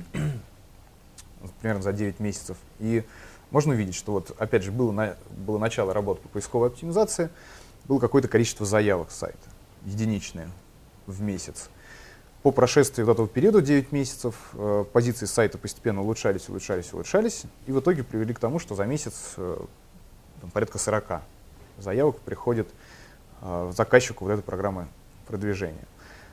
примерно за девять месяцев. И можно увидеть, что вот, опять же, было, на, было начало работы по поисковой оптимизации, было какое-то количество заявок с сайта, единичное в месяц. По прошествии вот этого периода девять месяцев э, позиции сайта постепенно улучшались, улучшались, улучшались, и в итоге привели к тому, что за месяц э, там, порядка сорока заявок приходит э, заказчику вот этой программы продвижения.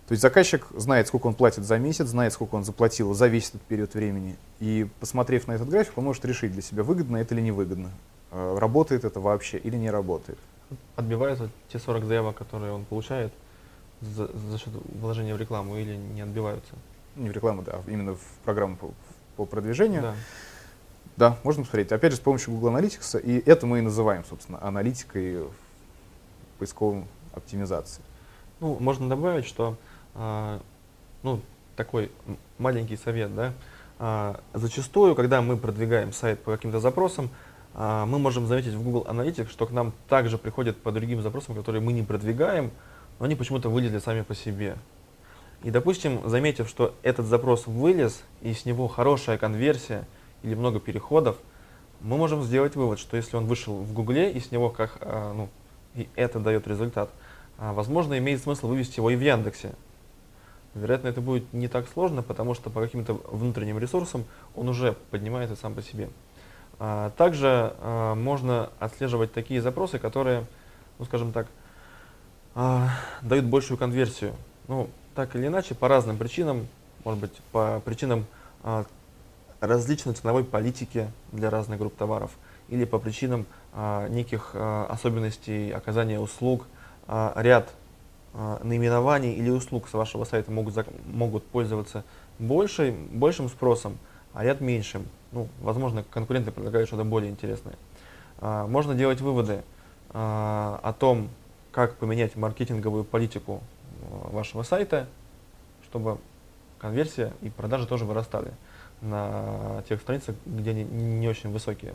То есть заказчик знает, сколько он платит за месяц, знает, сколько он заплатил за весь этот период времени. И, посмотрев на этот график, он может решить для себя, выгодно это или невыгодно. Э, Работает это вообще или не работает.
Отбиваются те сорок заявок, которые он получает за, за счет вложения в рекламу, или не отбиваются?
Не в рекламу, да, а именно в программу по, по продвижению.
Да.
Да, можно посмотреть. Опять же, с помощью Google Analytics. И это мы и называем, собственно, аналитикой в поисковой оптимизации.
Ну, можно добавить, что а, ну, такой м- маленький совет, да, а, зачастую, когда мы продвигаем сайт по каким-то запросам, а, мы можем заметить в Google Analytics, что к нам также приходят по другим запросам, которые мы не продвигаем, но они почему-то вылезли сами по себе. И, допустим, заметив, что этот запрос вылез, и с него хорошая конверсия или много переходов, мы можем сделать вывод, что если он вышел в Гугле, и с него как, а, ну, и это дает результат, а, возможно, имеет смысл вывести его и в Яндексе. Вероятно, это будет не так сложно, потому что по каким-то внутренним ресурсам он уже поднимается сам по себе. А, также а, можно отслеживать такие запросы, которые, ну, скажем так, а, дают большую конверсию. Ну, так или иначе, по разным причинам, может быть, по причинам а, различной ценовой политики для разных групп товаров, или по причинам а, неких а, особенностей оказания услуг, а, ряд а, наименований или услуг с вашего сайта могут, зак- могут пользоваться большей, большим спросом, а ряд меньшим. Ну, возможно, конкуренты предлагают что-то более интересное. А, можно делать выводы а, о том, как поменять маркетинговую политику а, вашего сайта, чтобы конверсия и продажи тоже вырастали на тех страницах, где они не очень высокие.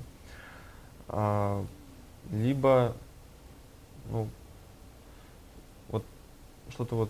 А, либо, ну, вот что-то вот...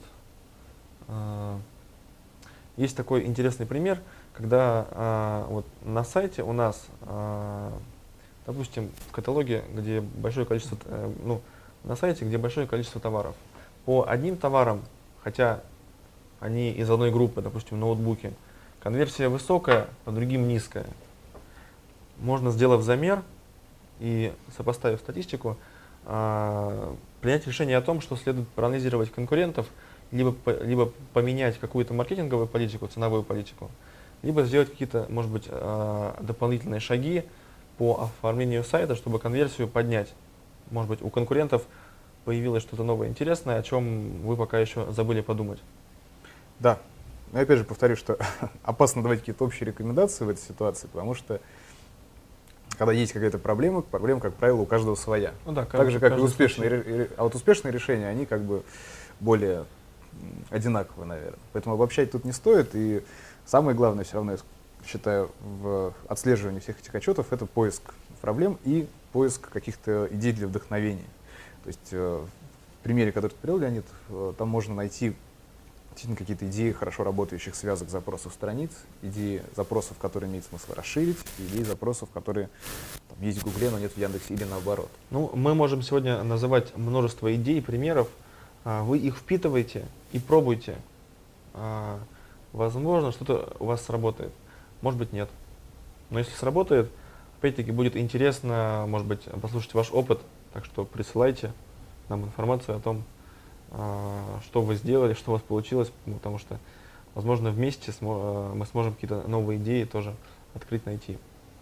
а, есть такой интересный пример, когда а, вот на сайте у нас, а, допустим, в каталоге, где большое количество, э, ну, на сайте, где большое количество товаров, по одним товарам, хотя они из одной группы, допустим, ноутбуки, конверсия высокая, по другим низкая. Можно, сделав замер и сопоставив статистику, а, принять решение о том, что следует проанализировать конкурентов, либо, по- либо поменять какую-то маркетинговую политику, ценовую политику, либо сделать какие-то, может быть, а, дополнительные шаги по оформлению сайта, чтобы конверсию поднять. Может быть, у конкурентов появилось что-то новое интересное, о чем вы пока еще забыли подумать.
Да. Но опять же повторю, что опасно давать какие-то общие рекомендации в этой ситуации, потому что когда есть какая-то проблема, проблема, как правило, у каждого своя.
Ну да,
Так же, как и
каждый
успешные,
случай.
ре- ре- а вот успешные решения, они как бы более м, одинаковые, наверное. Поэтому обобщать тут не стоит. И самое главное, все равно, я считаю, в отслеживании всех этих отчетов, это поиск проблем и поиск каких-то идей для вдохновения. То есть э, в примере, который ты привел, Леонид, э, там можно найти действительно какие-то идеи хорошо работающих связок запросов страниц, идеи запросов, которые имеет смысл расширить, и идеи запросов, которые там, есть в Гугле, но нет в Яндексе, или наоборот.
Ну, мы можем сегодня называть множество идей, примеров. А, Вы их впитываете и пробуйте. А, Возможно, что-то у вас сработает. Может быть, нет. Но если сработает, опять-таки будет интересно, может быть, послушать ваш опыт. Так что присылайте нам информацию о том, а, что вы сделали, что у вас получилось, потому что, возможно, вместе смо- а, мы сможем какие-то новые идеи тоже открыть, найти.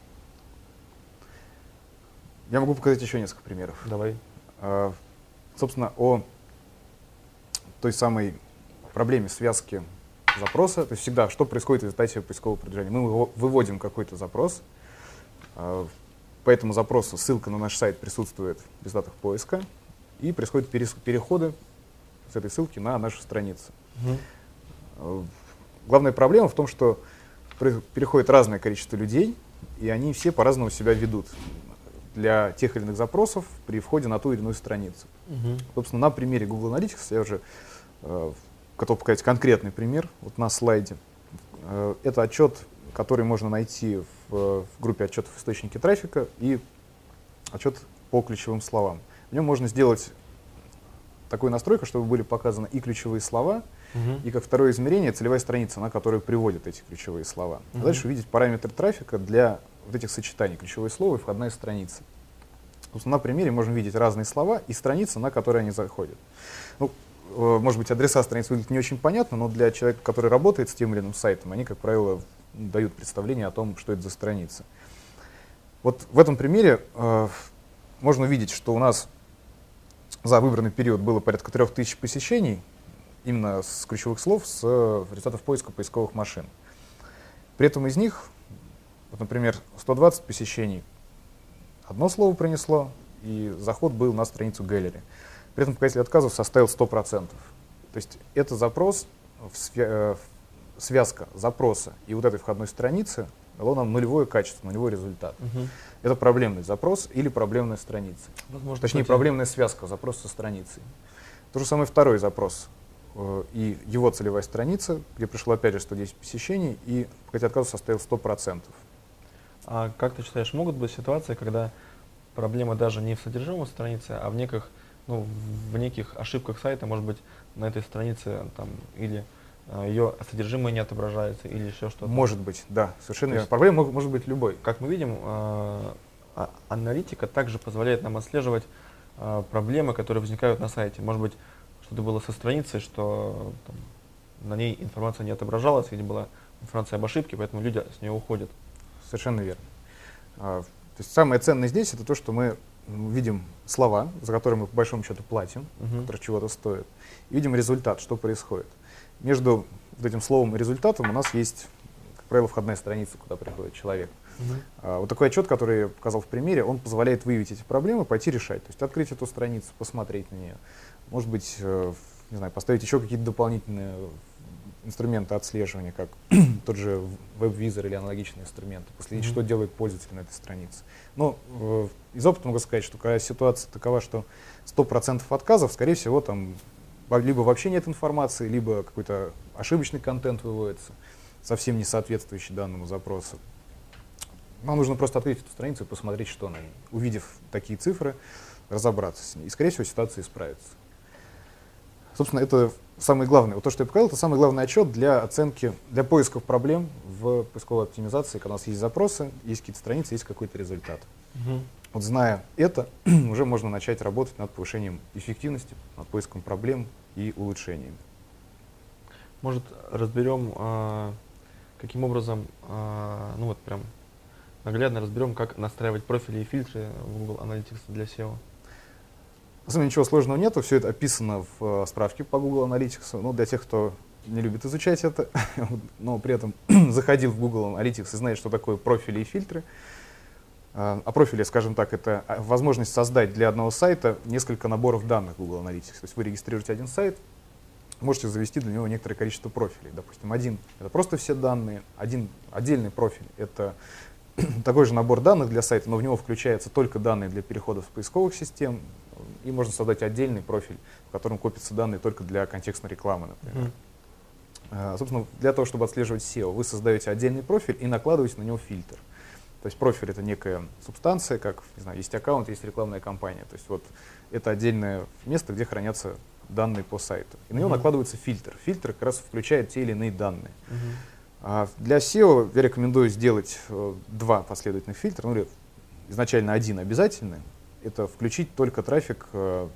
Я могу показать еще несколько примеров.
Давай.
А, Собственно, о той самой проблеме связки запроса. То есть всегда, что происходит в результате поискового продвижения? Мы выво- выводим какой-то запрос. а, По этому запросу ссылка на наш сайт присутствует в результатах поиска. И происходят перес- переходы с этой ссылки на нашу страницу.
Мгм.
А, Главная проблема в том, что при- переходит разное количество людей, и они все по-разному себя ведут для тех или иных запросов при входе на ту или иную страницу.
Мгм.
Собственно, на примере Google Analytics я уже э, готов показать конкретный пример вот на слайде. Э, это отчет, который можно найти в, в группе отчетов источники трафика и отчет по ключевым словам. В нем можно сделать такую настройку, чтобы были показаны и ключевые слова,
Мгм.
и как второе измерение целевая страница, на которую приводят эти ключевые слова. А
Мгм.
дальше увидеть параметры трафика для вот этих сочетаний ключевое слово и входная страница. Собственно, на примере можем видеть разные слова и страницы, на которые они заходят. Ну, э, может быть, адреса страниц выглядят не очень понятно, но для человека, который работает с тем или иным сайтом, они, как правило, дают представление о том, что это за страница. Вот в этом примере э, можно увидеть, что у нас за выбранный период было порядка трех тысяч посещений, именно с ключевых слов, с результатов поиска поисковых машин. При этом из них, вот, например, сто двадцать посещений одно слово принесло, и заход был на страницу Gallery. При этом показатель отказов составил сто процентов. То есть это запрос, в свя связка запроса и вот этой входной страницы дало нам нулевое качество, нулевой результат.
Угу.
Это проблемный запрос или проблемная страница.
Возможно,
Точнее,
кстати,
проблемная связка, запрос со страницей. То же самое второй запрос э, и его целевая страница, где пришло опять же сто десять посещений, и показатель отказов составил сто процентов.
А как ты считаешь, могут быть ситуации, когда проблема даже не в содержимом страницы, а в неких, ну, в неких ошибках сайта, может быть, на этой странице там, или э, ее содержимое не отображается, или еще что-то?
Может быть, да, совершенно
То
верно.
есть,
Проблема может, может быть любой.
как мы видим, э, а- аналитика также позволяет нам отслеживать э, проблемы, которые возникают на сайте. Может быть, что-то было со страницей, что там, на ней информация не отображалась, или была информация об ошибке, поэтому люди с нее уходят.
Совершенно верно. А, то есть самое ценное здесь это то, что мы видим слова, за которые мы по большому счету платим,
Мгм.
которые чего-то стоят, и видим результат, что происходит. Между вот этим словом и результатом у нас есть, как правило, входная страница, куда приходит человек.
Мгм.
А, вот такой отчет, который я показал в примере, он позволяет выявить эти проблемы, пойти решать. То есть открыть эту страницу, посмотреть на нее. Может быть, э, не знаю, поставить еще какие-то дополнительные инструменты отслеживания, как тот же веб-визор или аналогичные инструменты, последить,
Мгм.
что делает пользователь на этой странице. Но э, из опыта могу сказать, что когда ситуация такова, что сто процентов отказов, скорее всего, там во- либо вообще нет информации, либо какой-то ошибочный контент выводится, совсем не соответствующий данному запросу. Нам нужно просто открыть эту страницу и посмотреть, что на ней. Увидев такие цифры, разобраться с ней. И, скорее всего, ситуация исправится. Собственно, это самое главное. Вот то, что я показал, это самый главный отчет для оценки, для поисков проблем в поисковой оптимизации, когда у нас есть запросы, есть какие-то страницы, есть какой-то результат.
Мгм.
Вот зная это, уже можно начать работать над повышением эффективности, над поиском проблем и улучшениями.
Может, разберем, а, каким образом, а, ну вот прям наглядно разберем, как настраивать профили и фильтры в Google Analytics для сео.
На самом деле ничего сложного нету, все это описано в э, справке по Google Analytics. Ну, для тех, кто не любит изучать это, но при этом заходил в Google Analytics и знает, что такое профили и фильтры. А а профили, скажем так, это а, возможность создать для одного сайта несколько наборов данных Google Analytics. То есть вы регистрируете один сайт, можете завести для него некоторое количество профилей. Допустим, один — это просто все данные, один отдельный профиль — это такой же набор данных для сайта, но в него включаются только данные для переходов с поисковых систем, и можно создать отдельный профиль, в котором копятся данные только для контекстной рекламы, например.
Мгм.
А, Собственно, для того, чтобы отслеживать сео, вы создаете отдельный профиль и накладываете на него фильтр. То есть профиль — это некая субстанция, как, не знаю, есть аккаунт, есть рекламная кампания. То есть вот это отдельное место, где хранятся данные по сайту. И на него
Мгм.
накладывается фильтр. Фильтр как раз включает те или иные данные.
Мгм.
А для сео я рекомендую сделать э, два последовательных фильтра, ну или изначально один обязательный. Это включить только трафик э,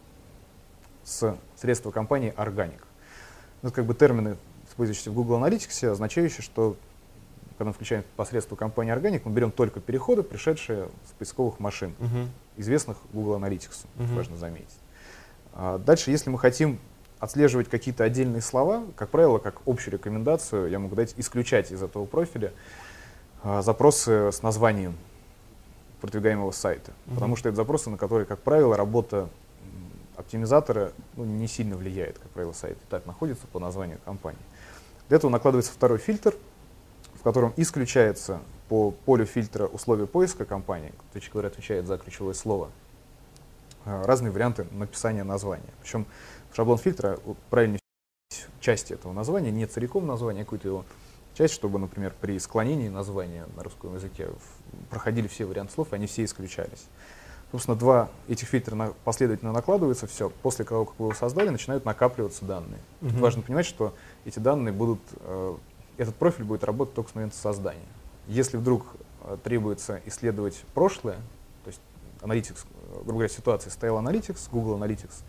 с средства компании Organic. Ну, это как бы термины, использующиеся в Google Analytics, означающие, что когда мы включаем посредством компании Organic, мы берем только переходы, пришедшие с поисковых машин,
Мгм.
известных Google Analytics,
Мгм.
важно заметить. А дальше, если мы хотим отслеживать какие-то отдельные слова, как правило, как общую рекомендацию, я могу дать исключать из этого профиля а, запросы с названием продвигаемого сайта.
Мгм.
Потому что это запросы, на которые, как правило, работа м, оптимизатора ну, не сильно влияет. Как правило, сайт и так находится по названию компании. Для этого накладывается второй фильтр, в котором исключается по полю фильтра условия поиска компании, который, говоря, отвечает за ключевое слово, а, разные варианты написания названия. Причем в шаблон фильтра правильнее части этого названия, не целиком названия, а какую-то его часть, чтобы, например, при склонении названия на русском языке в- проходили все варианты слов, и они все исключались. Собственно, два этих фильтра на- последовательно накладываются, все. После того, как вы его создали, начинают накапливаться данные. Тут
Мгм.
важно понимать, что эти данные будут, э, этот профиль будет работать только с момента создания. Если вдруг э, требуется исследовать прошлое, то есть Analytics, э, грубо говоря, ситуация стояла Analytics, Google Analytics,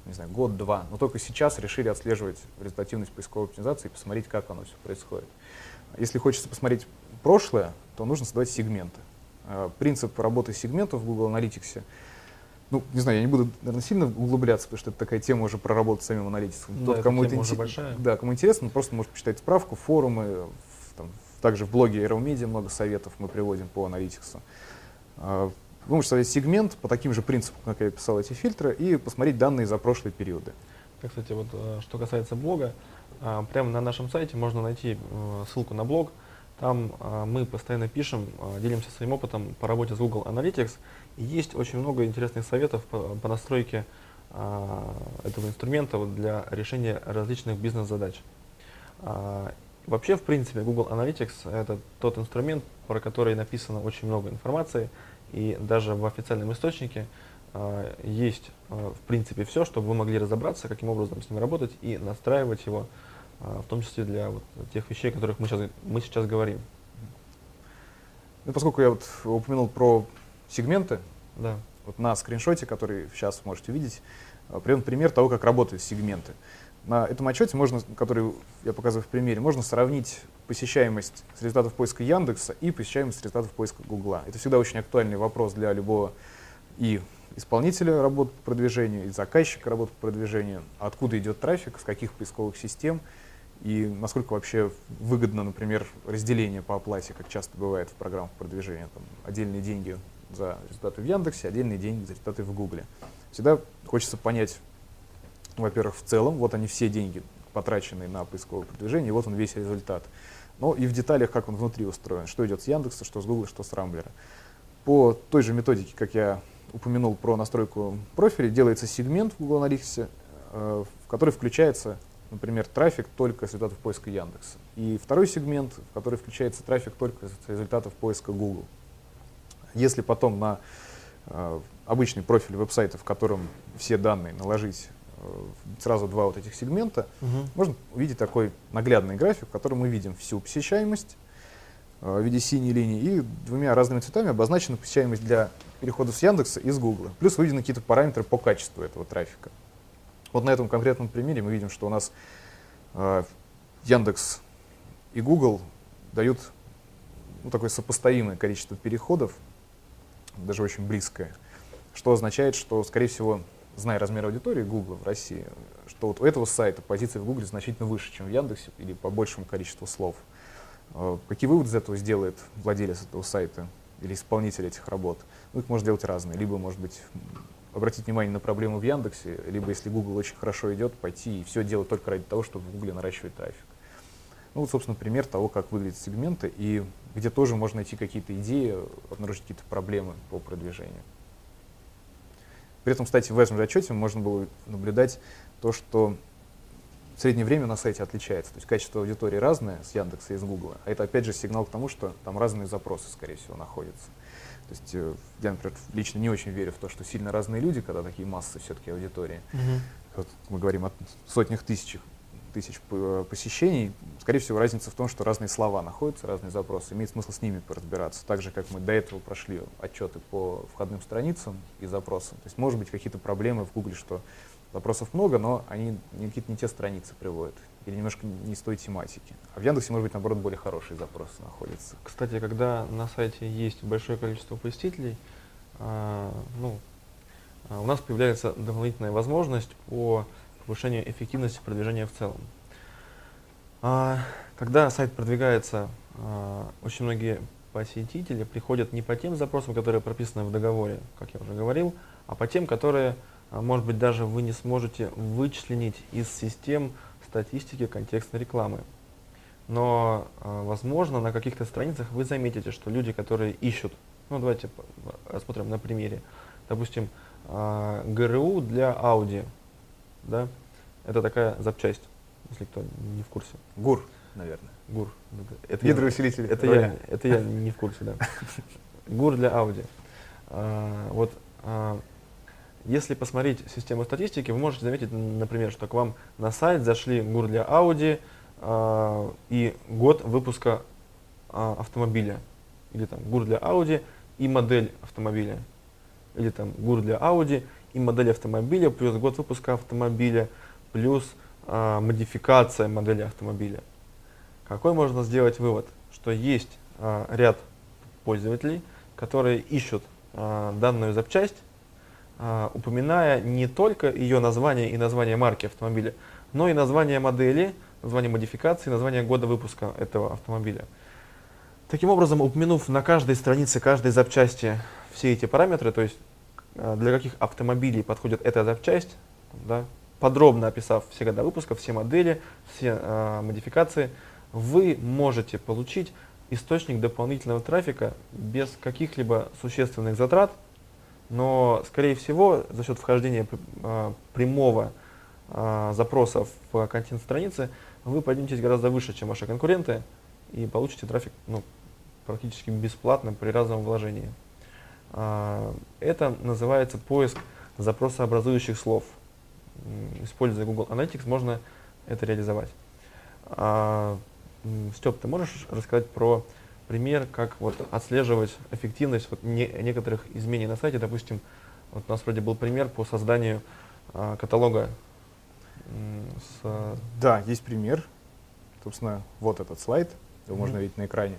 не знаю, год-два, но только сейчас решили отслеживать результативность поисковой оптимизации и посмотреть, как оно все происходит. Если хочется посмотреть прошлое, то нужно создавать сегменты. Принцип работы сегментов в Google Analytics, ну, не знаю, я не буду, наверное, сильно углубляться, потому что это такая тема уже проработать самим аналитиком.
Да,
Тот, кому
тема
это
уже
инте-
большая.
Да, кому интересно, просто может почитать справку, форумы, в- там, также в блоге Aero Media много советов мы приводим по аналитиксу. Вы можете создать сегмент по таким же принципам, как я писал эти фильтры, и посмотреть данные за прошлые периоды.
Так, кстати, вот э, что касается блога, э, прямо на нашем сайте можно найти э, ссылку на блог. Там э, мы постоянно пишем, э, делимся своим опытом по работе с Google Analytics. И есть очень много интересных советов по, по настройке э, этого инструмента вот для решения различных бизнес-задач. Э, вообще, в принципе, Google Analytics — это тот инструмент, про который написано очень много информации, и даже в официальном источнике Uh, есть, uh, в принципе, все, чтобы вы могли разобраться, каким образом с ним работать и настраивать его, uh, в том числе для вот тех вещей, о которых мы сейчас, мы сейчас говорим.
Ну, поскольку я вот упомянул про сегменты,
Да.
вот на скриншоте, который сейчас можете увидеть, приведен пример того, как работают сегменты. На этом отчете, можно, который я показываю в примере, можно сравнить посещаемость с результатов поиска Яндекса и посещаемость с результатов поиска Гугла. Это всегда очень актуальный вопрос для любого и исполнителя работы по продвижению, и заказчика работы по продвижению, откуда идет трафик, с каких поисковых систем, и насколько вообще выгодно, например, разделение по оплате, как часто бывает в программах по продвижению. Там отдельные деньги за результаты в Яндексе, отдельные деньги за результаты в Гугле. Всегда хочется понять, во-первых, в целом, вот они все деньги, потраченные на поисковое продвижение, и вот он весь результат. Но и в деталях, как он внутри устроен, что идет с Яндекса, что с Гугла, что с Рамблера. По той же методике, как я упомянул про настройку профиля, делается сегмент в Google Analytics, э, в который включается, например, трафик только с результатов поиска Яндекса. И второй сегмент, в который включается трафик только с результатов поиска Google. Если потом на э, обычный профиль веб-сайта, в котором все данные наложить э, сразу два вот этих сегмента,
Угу.
можно увидеть такой наглядный график, в котором мы видим всю посещаемость в виде синей линии, и двумя разными цветами обозначена посещаемость для переходов с Яндекса и с Гугла. Плюс выведены какие-то параметры по качеству этого трафика. Вот на этом конкретном примере мы видим, что у нас э, Яндекс и Google дают ну, такое сопоставимое количество переходов, даже очень близкое, что означает, что, скорее всего, зная размер аудитории Google в России, что вот у этого сайта позиция в Google значительно выше, чем в Яндексе, или по большему количеству слов. Какие выводы из этого сделает владелец этого сайта или исполнитель этих работ? Ну, их можно делать разные. Либо, может быть, обратить внимание на проблему в Яндексе, либо, если Google очень хорошо идет, пойти и все делать только ради того, чтобы в Google наращивать трафик. Ну, вот, собственно, пример того, как выглядят сегменты, и где тоже можно найти какие-то идеи, обнаружить какие-то проблемы по продвижению. При этом, кстати, в этом же отчете можно было наблюдать то, что среднее время на сайте отличается, то есть качество аудитории разное с Яндекса и с Гугла, а это опять же сигнал к тому, что там разные запросы, скорее всего, находятся. То есть э, я, например, лично не очень верю в то, что сильно разные люди, когда такие массы все-таки аудитории,
Угу.
вот мы говорим о сотнях тысяч, тысяч посещений, скорее всего, разница в том, что разные слова находятся, разные запросы, имеет смысл с ними поразбираться, так же, как мы до этого прошли отчеты по входным страницам и запросам. То есть, может быть, какие-то проблемы в Гугле, что запросов много, но они какие-то не те страницы приводят или немножко не с той тематики. А в Яндексе, может быть, наоборот, более хорошие запросы находятся.
Кстати, когда на сайте есть большое количество посетителей, а, ну, а, у нас появляется дополнительная возможность по повышению эффективности продвижения в целом. А, когда сайт продвигается, а, очень многие посетители приходят не по тем запросам, которые прописаны в договоре, как я уже говорил, а по тем, которые, а, может быть, даже вы не сможете вычленить из систем статистики контекстной рекламы. Но, а, возможно, на каких-то страницах вы заметите, что люди, которые ищут, ну давайте рассмотрим на примере, допустим, а, ГРУ для Audi, да, это такая запчасть, если кто не в курсе.
ГУР, наверное.
ГУР. Это я,
Гидроусилитель.
это, я, это я не в курсе, да. ГУР для Audi. А, вот, а, если посмотреть систему статистики, вы можете заметить, например, что к вам на сайт зашли ГУР для Audi а, и год выпуска а, автомобиля. Или там ГУР для Audi и модель автомобиля. Или там ГУР для Audi и модель автомобиля, плюс год выпуска автомобиля, плюс э, модификация модели автомобиля. Какой можно сделать вывод? Что есть э, ряд пользователей, которые ищут э, данную запчасть, э, упоминая не только ее название и название марки автомобиля, но и название модели, название модификации, название года выпуска этого автомобиля. Таким образом, упомянув на каждой странице каждой запчасти все эти параметры, то есть э, для каких автомобилей подходит эта запчасть, да, подробно описав все года выпуска, все модели, все э, модификации, вы можете получить источник дополнительного трафика без каких-либо существенных затрат, но, скорее всего, за счет вхождения э, прямого э, запроса в контент страницы вы подниметесь гораздо выше, чем ваши конкуренты, и получите трафик, ну, практически бесплатно при разовом вложении. Э, это называется поиск запросообразующих слов. Используя Google Analytics, можно это реализовать. А, Степ, ты можешь рассказать про пример, как вот отслеживать эффективность вот не, некоторых изменений на сайте? Допустим, вот у нас вроде был пример по созданию а, каталога. С...
Да, есть пример. Собственно, вот этот слайд, его mm-hmm. можно видеть на экране.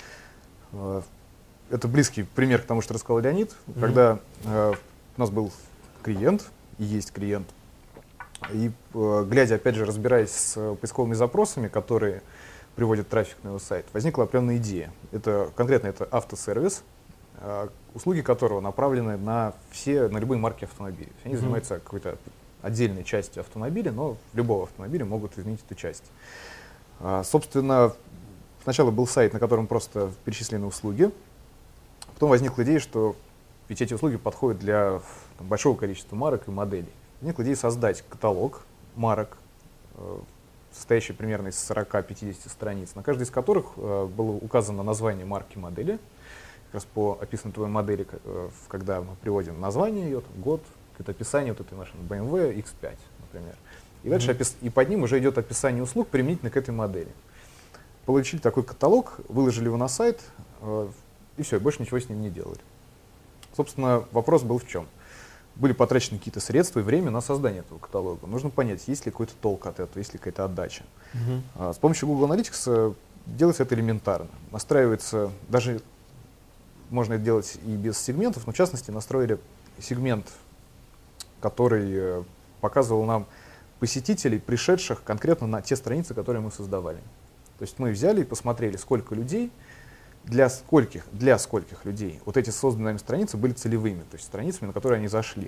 Это близкий пример к тому, что рассказал Леонид. Mm-hmm. Когда э, у нас был клиент, и есть клиент, и э, глядя, опять же, разбираясь с поисковыми запросами, которые приводят трафик на его сайт, возникла определенная идея. Это, конкретно это автосервис, э, услуги которого направлены на все, на любые марки автомобилей. Они mm-hmm. занимаются какой-то отдельной частью автомобиля, но в любого автомобиля могут изменить эту часть. А, собственно, сначала был сайт, на котором просто перечислены услуги. Потом возникла идея, что ведь эти услуги подходят для там, большого количества марок и моделей. Возникла идея создать каталог марок, э, состоящий примерно из сорока-пятидесяти страниц, на каждой из которых э, было указано название марки модели, как раз по описанной твоей модели, э, когда мы приводим название ее, там, год, это описание вот этой машины бэ эм вэ икс пять, например. И дальше mm-hmm. опис... и под ним уже идет описание услуг применительно к этой модели. Получили такой каталог, выложили его на сайт, э, и все, больше ничего с ним не делали. Собственно, вопрос был в чем? Были потрачены какие-то средства и время на создание этого каталога. Нужно понять, есть ли какой-то толк от этого, есть ли какая-то отдача. Mm-hmm. а, с помощью Google Analytics делается это элементарно. Настраивается, даже можно это делать и без сегментов, но в частности настроили сегмент, который показывал нам посетителей, пришедших конкретно на те страницы, которые мы создавали. То есть мы взяли и посмотрели, сколько людей, для скольких, для скольких людей вот эти созданные нами страницы были целевыми, то есть страницами, на которые они зашли.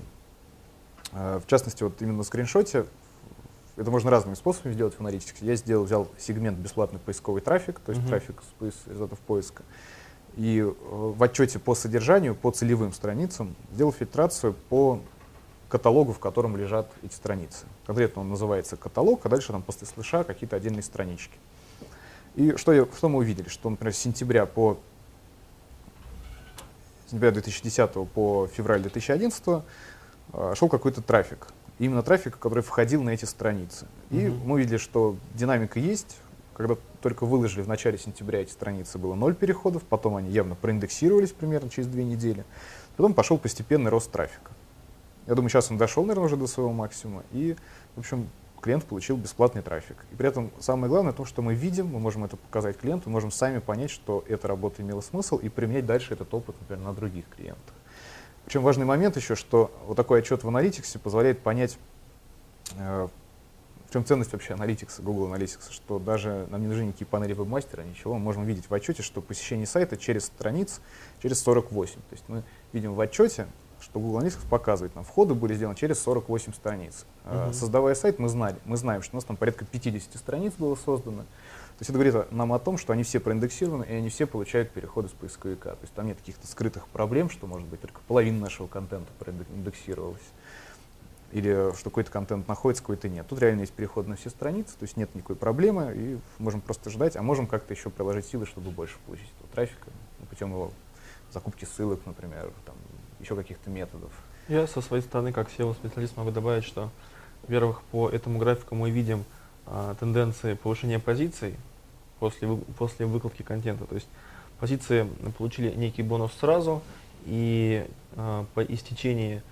В частности, вот именно на скриншоте, это можно разными способами сделать в Analytics. Я сделал, взял сегмент бесплатный поисковый трафик, то есть mm-hmm. трафик с результатов поиска, и в отчете по содержанию, по целевым страницам сделал фильтрацию по каталогу, в котором лежат эти страницы. Конкретно он называется каталог, а дальше там после слэша какие-то отдельные странички. И что, я, что мы увидели? Что, например, с сентября по сентября две тысячи десятого по февраль две тысячи одиннадцатого э, шел какой-то трафик. Именно трафик, который входил на эти страницы. И mm-hmm. мы увидели, что динамика есть. Когда только выложили в начале сентября эти страницы, было ноль переходов, потом они явно проиндексировались примерно через две недели. Потом пошел постепенный рост трафика. Я думаю, сейчас он дошел, наверное, уже до своего максимума. И, в общем, клиент получил бесплатный трафик. И при этом самое главное то, что мы видим, мы можем это показать клиенту, мы можем сами понять, что эта работа имела смысл, и применять дальше этот опыт, например, на других клиентах. Причем важный момент еще, что вот такой отчет в Analytics позволяет понять, э, в чем ценность вообще Analytics, Google Analytics, что даже нам не нужны никакие панели вебмастера, ничего, мы можем видеть в отчете, что посещение сайта через страниц, через сорок восемь. То есть мы видим в отчете, что Google Analytics показывает нам, входы были сделаны через сорок восемь страниц. Uh-huh. Создавая сайт, мы знали, мы знаем, что у нас там порядка пятьдесят страниц было создано. То есть это говорит нам о том, что они все проиндексированы, и они все получают переходы с поисковика. То есть там нет каких-то скрытых проблем, что, может быть, только половина нашего контента проиндексировалась. Или что какой-то контент находится, какой-то нет. Тут реально есть переход на все страницы, то есть нет никакой проблемы, и можем просто ждать, а можем как-то еще приложить силы, чтобы больше получить этого трафика, путем его закупки ссылок, например, там, еще каких-то методов.
Я со своей стороны, как сео-специалист, могу добавить, что, во-первых, по этому графику мы видим а, тенденции повышения позиций после, вы, после выкладки контента. То есть позиции получили некий бонус сразу, и а, по истечении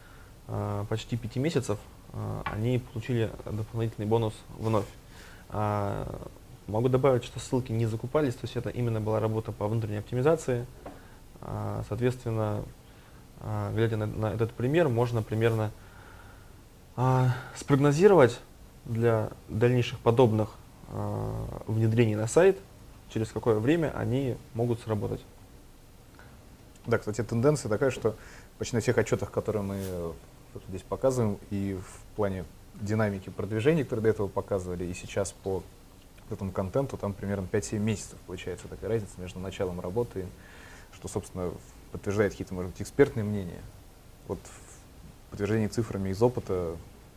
а, почти пяти месяцев а, они получили дополнительный бонус вновь. А, могу добавить, что ссылки не закупались, то есть это именно была работа по внутренней оптимизации. А, соответственно, а, глядя на, на этот пример, можно примерно а, спрогнозировать для дальнейших подобных а, внедрений на сайт, через какое время они могут сработать.
Да, кстати, тенденция такая, что почти на всех отчетах, которые мы здесь показываем, и в плане динамики продвижения, которые до этого показывали, и сейчас по этому контенту, там примерно пять-семь месяцев получается такая разница между началом работы, что, собственно, подтверждает какие-то, может быть, экспертные мнения. Вот в подтверждении цифрами из опыта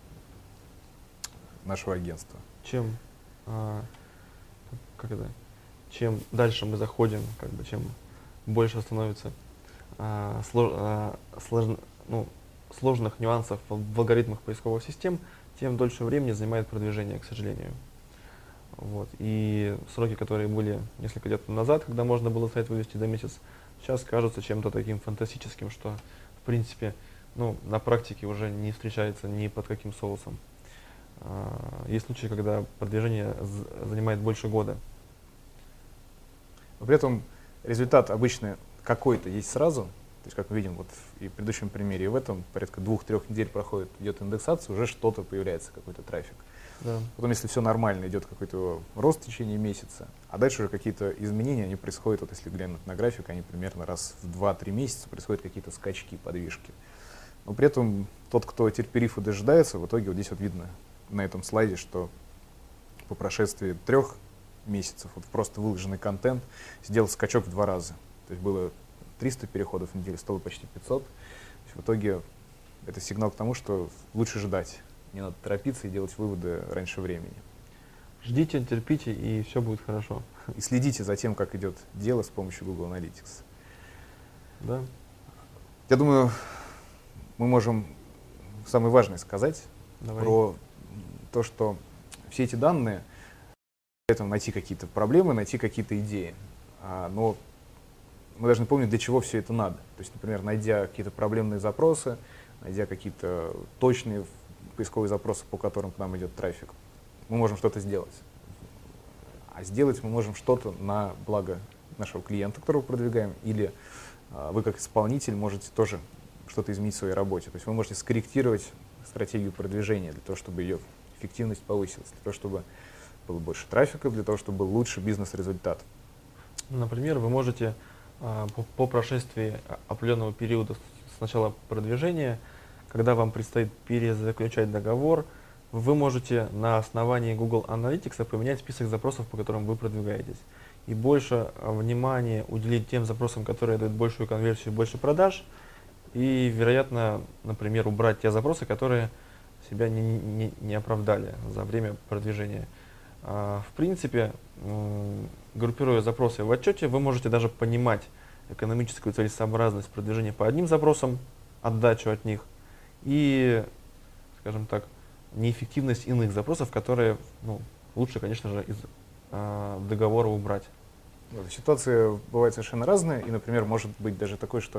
нашего агентства.
Чем, а, как это, чем дальше мы заходим, как бы, чем больше становится а, слож, а, слож, ну, сложных нюансов в, в алгоритмах поисковых систем, тем дольше времени занимает продвижение, к сожалению. Вот. И сроки, которые были несколько лет назад, когда можно было сайт вывести за месяц, сейчас кажутся чем-то таким фантастическим, что, в принципе, ну, на практике уже не встречается ни под каким соусом. Есть случаи, когда продвижение занимает больше года.
Но при этом результат обычно какой-то есть сразу. То есть, как мы видим вот и в предыдущем примере, и в этом порядка двух-трех недель проходит, идет индексация, уже что-то появляется, какой-то трафик.
Да.
Потом, если все нормально, идет какой-то рост в течение месяца, а дальше уже какие-то изменения, они происходят, вот если глянуть на график, они примерно раз в два-три месяца происходят какие-то скачки, подвижки. Но при этом тот, кто терпеливо дожидается, в итоге вот здесь вот видно на этом слайде, что по прошествии трех месяцев вот просто выложенный контент сделал скачок в два раза. То есть было триста переходов в неделю, стало почти пятьсот. То есть в итоге это сигнал к тому, что лучше ждать. Не надо торопиться и делать выводы раньше времени.
Ждите, терпите, и все будет хорошо.
И следите за тем, как идет дело с помощью Google Analytics.
Да.
Я думаю, мы можем самое важное сказать
Давай.
про то, что все эти данные, поэтому найти какие-то проблемы, найти какие-то идеи. А, но мы должны помнить, для чего все это надо. То есть, например, найдя какие-то проблемные запросы, найдя какие-то точные поисковые запросы, по которым к нам идет трафик, мы можем что-то сделать. А сделать мы можем что-то на благо нашего клиента, которого продвигаем, или а, вы как исполнитель можете тоже что-то изменить в своей работе. То есть вы можете скорректировать стратегию продвижения для того, чтобы ее эффективность повысилась, для того, чтобы было больше трафика, для того, чтобы был лучше бизнес-результат.
Например, вы можете а, по, по прошествии определенного периода с начала продвижения, когда вам предстоит перезаключать договор, вы можете на основании Google Analytics поменять список запросов, по которым вы продвигаетесь. И больше внимания уделить тем запросам, которые дают большую конверсию, больше продаж. И, вероятно, например, убрать те запросы, которые себя не, не, не оправдали за время продвижения. А, в принципе, группируя запросы в отчете, вы можете даже понимать экономическую целесообразность продвижения по одним запросам, отдачу от них, и, скажем так, неэффективность иных запросов, которые, ну, лучше, конечно же, из а, договора убрать.
Ситуация бывает совершенно разная, и, например, может быть даже такой, что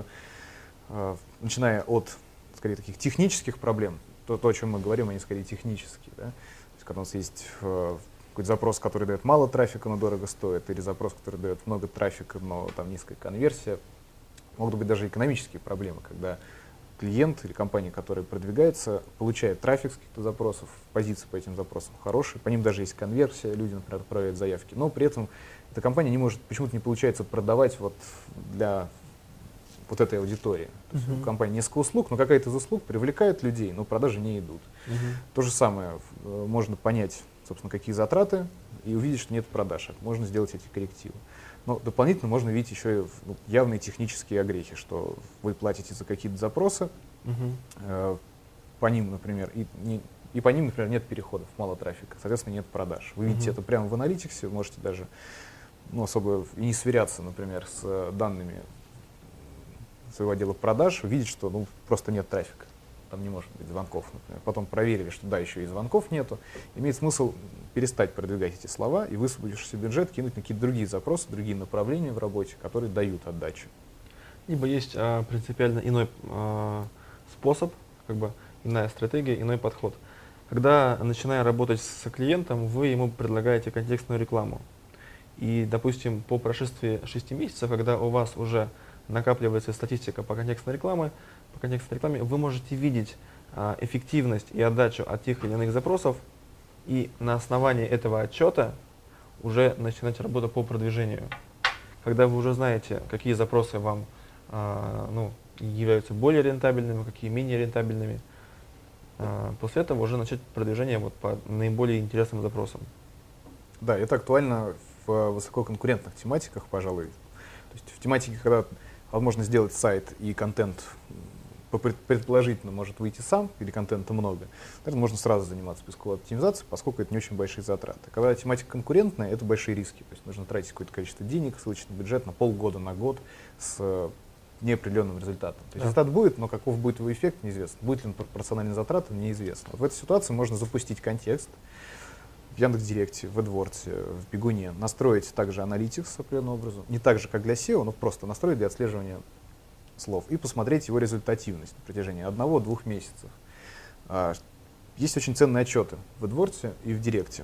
э, начиная от, скорее, таких технических проблем, то, то, о чем мы говорим, они скорее технические, да? То есть, когда у нас есть э, какой-то запрос, который дает мало трафика, но дорого стоит, или запрос, который дает много трафика, но там низкая конверсия, могут быть даже экономические проблемы, когда клиент или компания, которая продвигается, получает трафик с каких-то запросов, позиции по этим запросам хорошие, по ним даже есть конверсия, люди, например, отправляют заявки, но при этом эта компания не может, почему-то не получается продавать вот для вот этой аудитории. То есть
Uh-huh.
у компании несколько услуг, но какая-то из услуг привлекает людей, но продажи не идут.
Uh-huh.
То же самое, можно понять, собственно, какие затраты, и увидеть, что нет продаж. Можно сделать эти коррективы. Но дополнительно можно видеть еще и ну, явные технические огрехи, что вы платите за какие-то запросы,
Uh-huh.
э, по ним, например, и, не, и по ним, например, нет переходов, мало трафика, соответственно, нет продаж. Вы видите
Uh-huh.
это прямо в аналитиксе, можете даже ну, особо и не сверяться, например, с данными своего отдела продаж, увидеть, что ну, просто нет трафика. Там не может быть звонков, например. Потом проверили, что да, еще и звонков нету. Имеет смысл перестать продвигать эти слова и высвободившийся бюджет кинуть на какие-то другие запросы, другие направления в работе, которые дают отдачу.
Либо есть а, принципиально иной а, способ, как бы иная стратегия, иной подход. Когда, начиная работать с клиентом, вы ему предлагаете контекстную рекламу. И, допустим, по прошествии шести месяцев, когда у вас уже накапливается статистика по контекстной рекламе, по контекстной рекламе, вы можете видеть а, эффективность и отдачу от тех или иных запросов, и на основании этого отчета уже начинать работу по продвижению. Когда вы уже знаете, какие запросы вам а, ну, являются более рентабельными, какие менее рентабельными, а, после этого уже начать продвижение вот по наиболее интересным запросам.
Да, это актуально в высококонкурентных тематиках, пожалуй. То есть в тематике, когда возможно сделать сайт и контент предположительно может выйти сам, или контента много, наверное, можно сразу заниматься поисковой оптимизацией, поскольку это не очень большие затраты. Когда тематика конкурентная, это большие риски. То есть нужно тратить какое-то количество денег, ссылочный бюджет на полгода, на год с неопределенным результатом. То есть
Да.
результат будет, но каков будет его эффект, неизвестно. Будет ли он пропорциональный затратам, неизвестно. Вот в этой ситуации можно запустить контекст в Яндекс.Директе, в AdWords, в Бегуне, настроить также Analytics определенным образом, не так же, как для сео, но просто настроить для отслеживания слов и посмотреть его результативность на протяжении одного-двух месяцев. Есть очень ценные отчеты в AdWords и в Директе.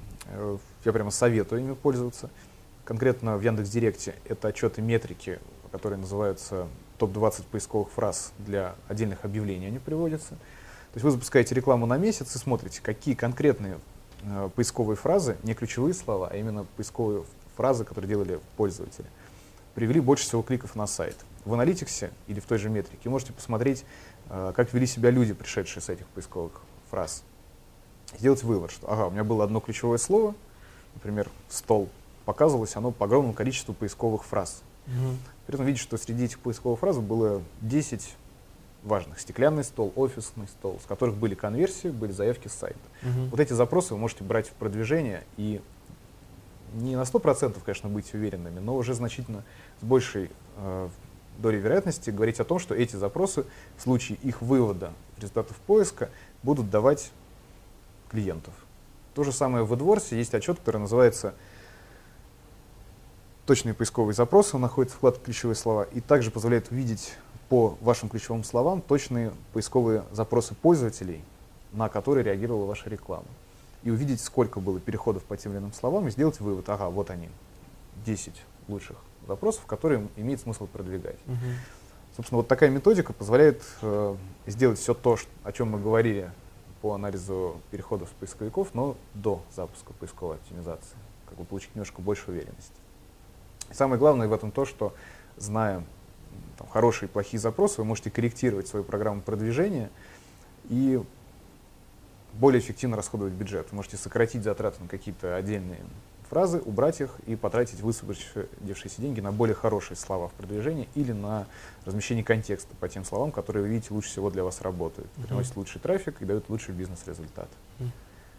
Я прямо советую ими пользоваться. Конкретно в Яндекс.Директе это отчеты метрики, которые называются топ двадцать поисковых фраз для отдельных объявлений, они приводятся. То есть вы запускаете рекламу на месяц и смотрите, какие конкретные э, поисковые фразы, не ключевые слова, а именно поисковые фразы, которые делали пользователи, привели больше всего кликов на сайт. В аналитиксе или в той же метрике можете посмотреть, э, как вели себя люди, пришедшие с этих поисковых фраз. Сделать вывод, что ага, у меня было одно ключевое слово, например, стол, показывалось оно по огромному количеству поисковых фраз.
Угу.
При этом видите, что среди этих поисковых фраз было десять важных. Стеклянный стол, офисный стол, с которых были конверсии, были заявки с сайта.
Угу.
Вот эти запросы вы можете брать в продвижение и не на сто процентов, конечно, быть уверенными, но уже значительно с большей э, долей вероятности говорить о том, что эти запросы в случае их вывода результатов поиска будут давать клиентов. То же самое в AdWords есть отчет, который называется «Точные поисковые запросы», он находится в вкладке «Ключевые слова» и также позволяет увидеть по вашим ключевым словам точные поисковые запросы пользователей, на которые реагировала ваша реклама. И увидеть, сколько было переходов по тем или иным словам, и сделать вывод, ага, вот они, десять лучших запросов, которые имеет смысл продвигать.
Угу.
Собственно, вот такая методика позволяет э, сделать все то, что, о чем мы говорили по анализу переходов с поисковиков, но до запуска поисковой оптимизации, как бы получить немножко больше уверенности. И самое главное в этом то, что, зная там, хорошие и плохие запросы, вы можете корректировать свою программу продвижения и более эффективно расходовать бюджет. Вы можете сократить затраты на какие-то отдельные фразы, убрать их и потратить высвободившиеся деньги на более хорошие слова в продвижении или на размещение контекста по тем словам, которые вы видите лучше всего для вас работают,
Uh-huh.
приносят лучший трафик и дают лучший бизнес-результат.
Uh-huh.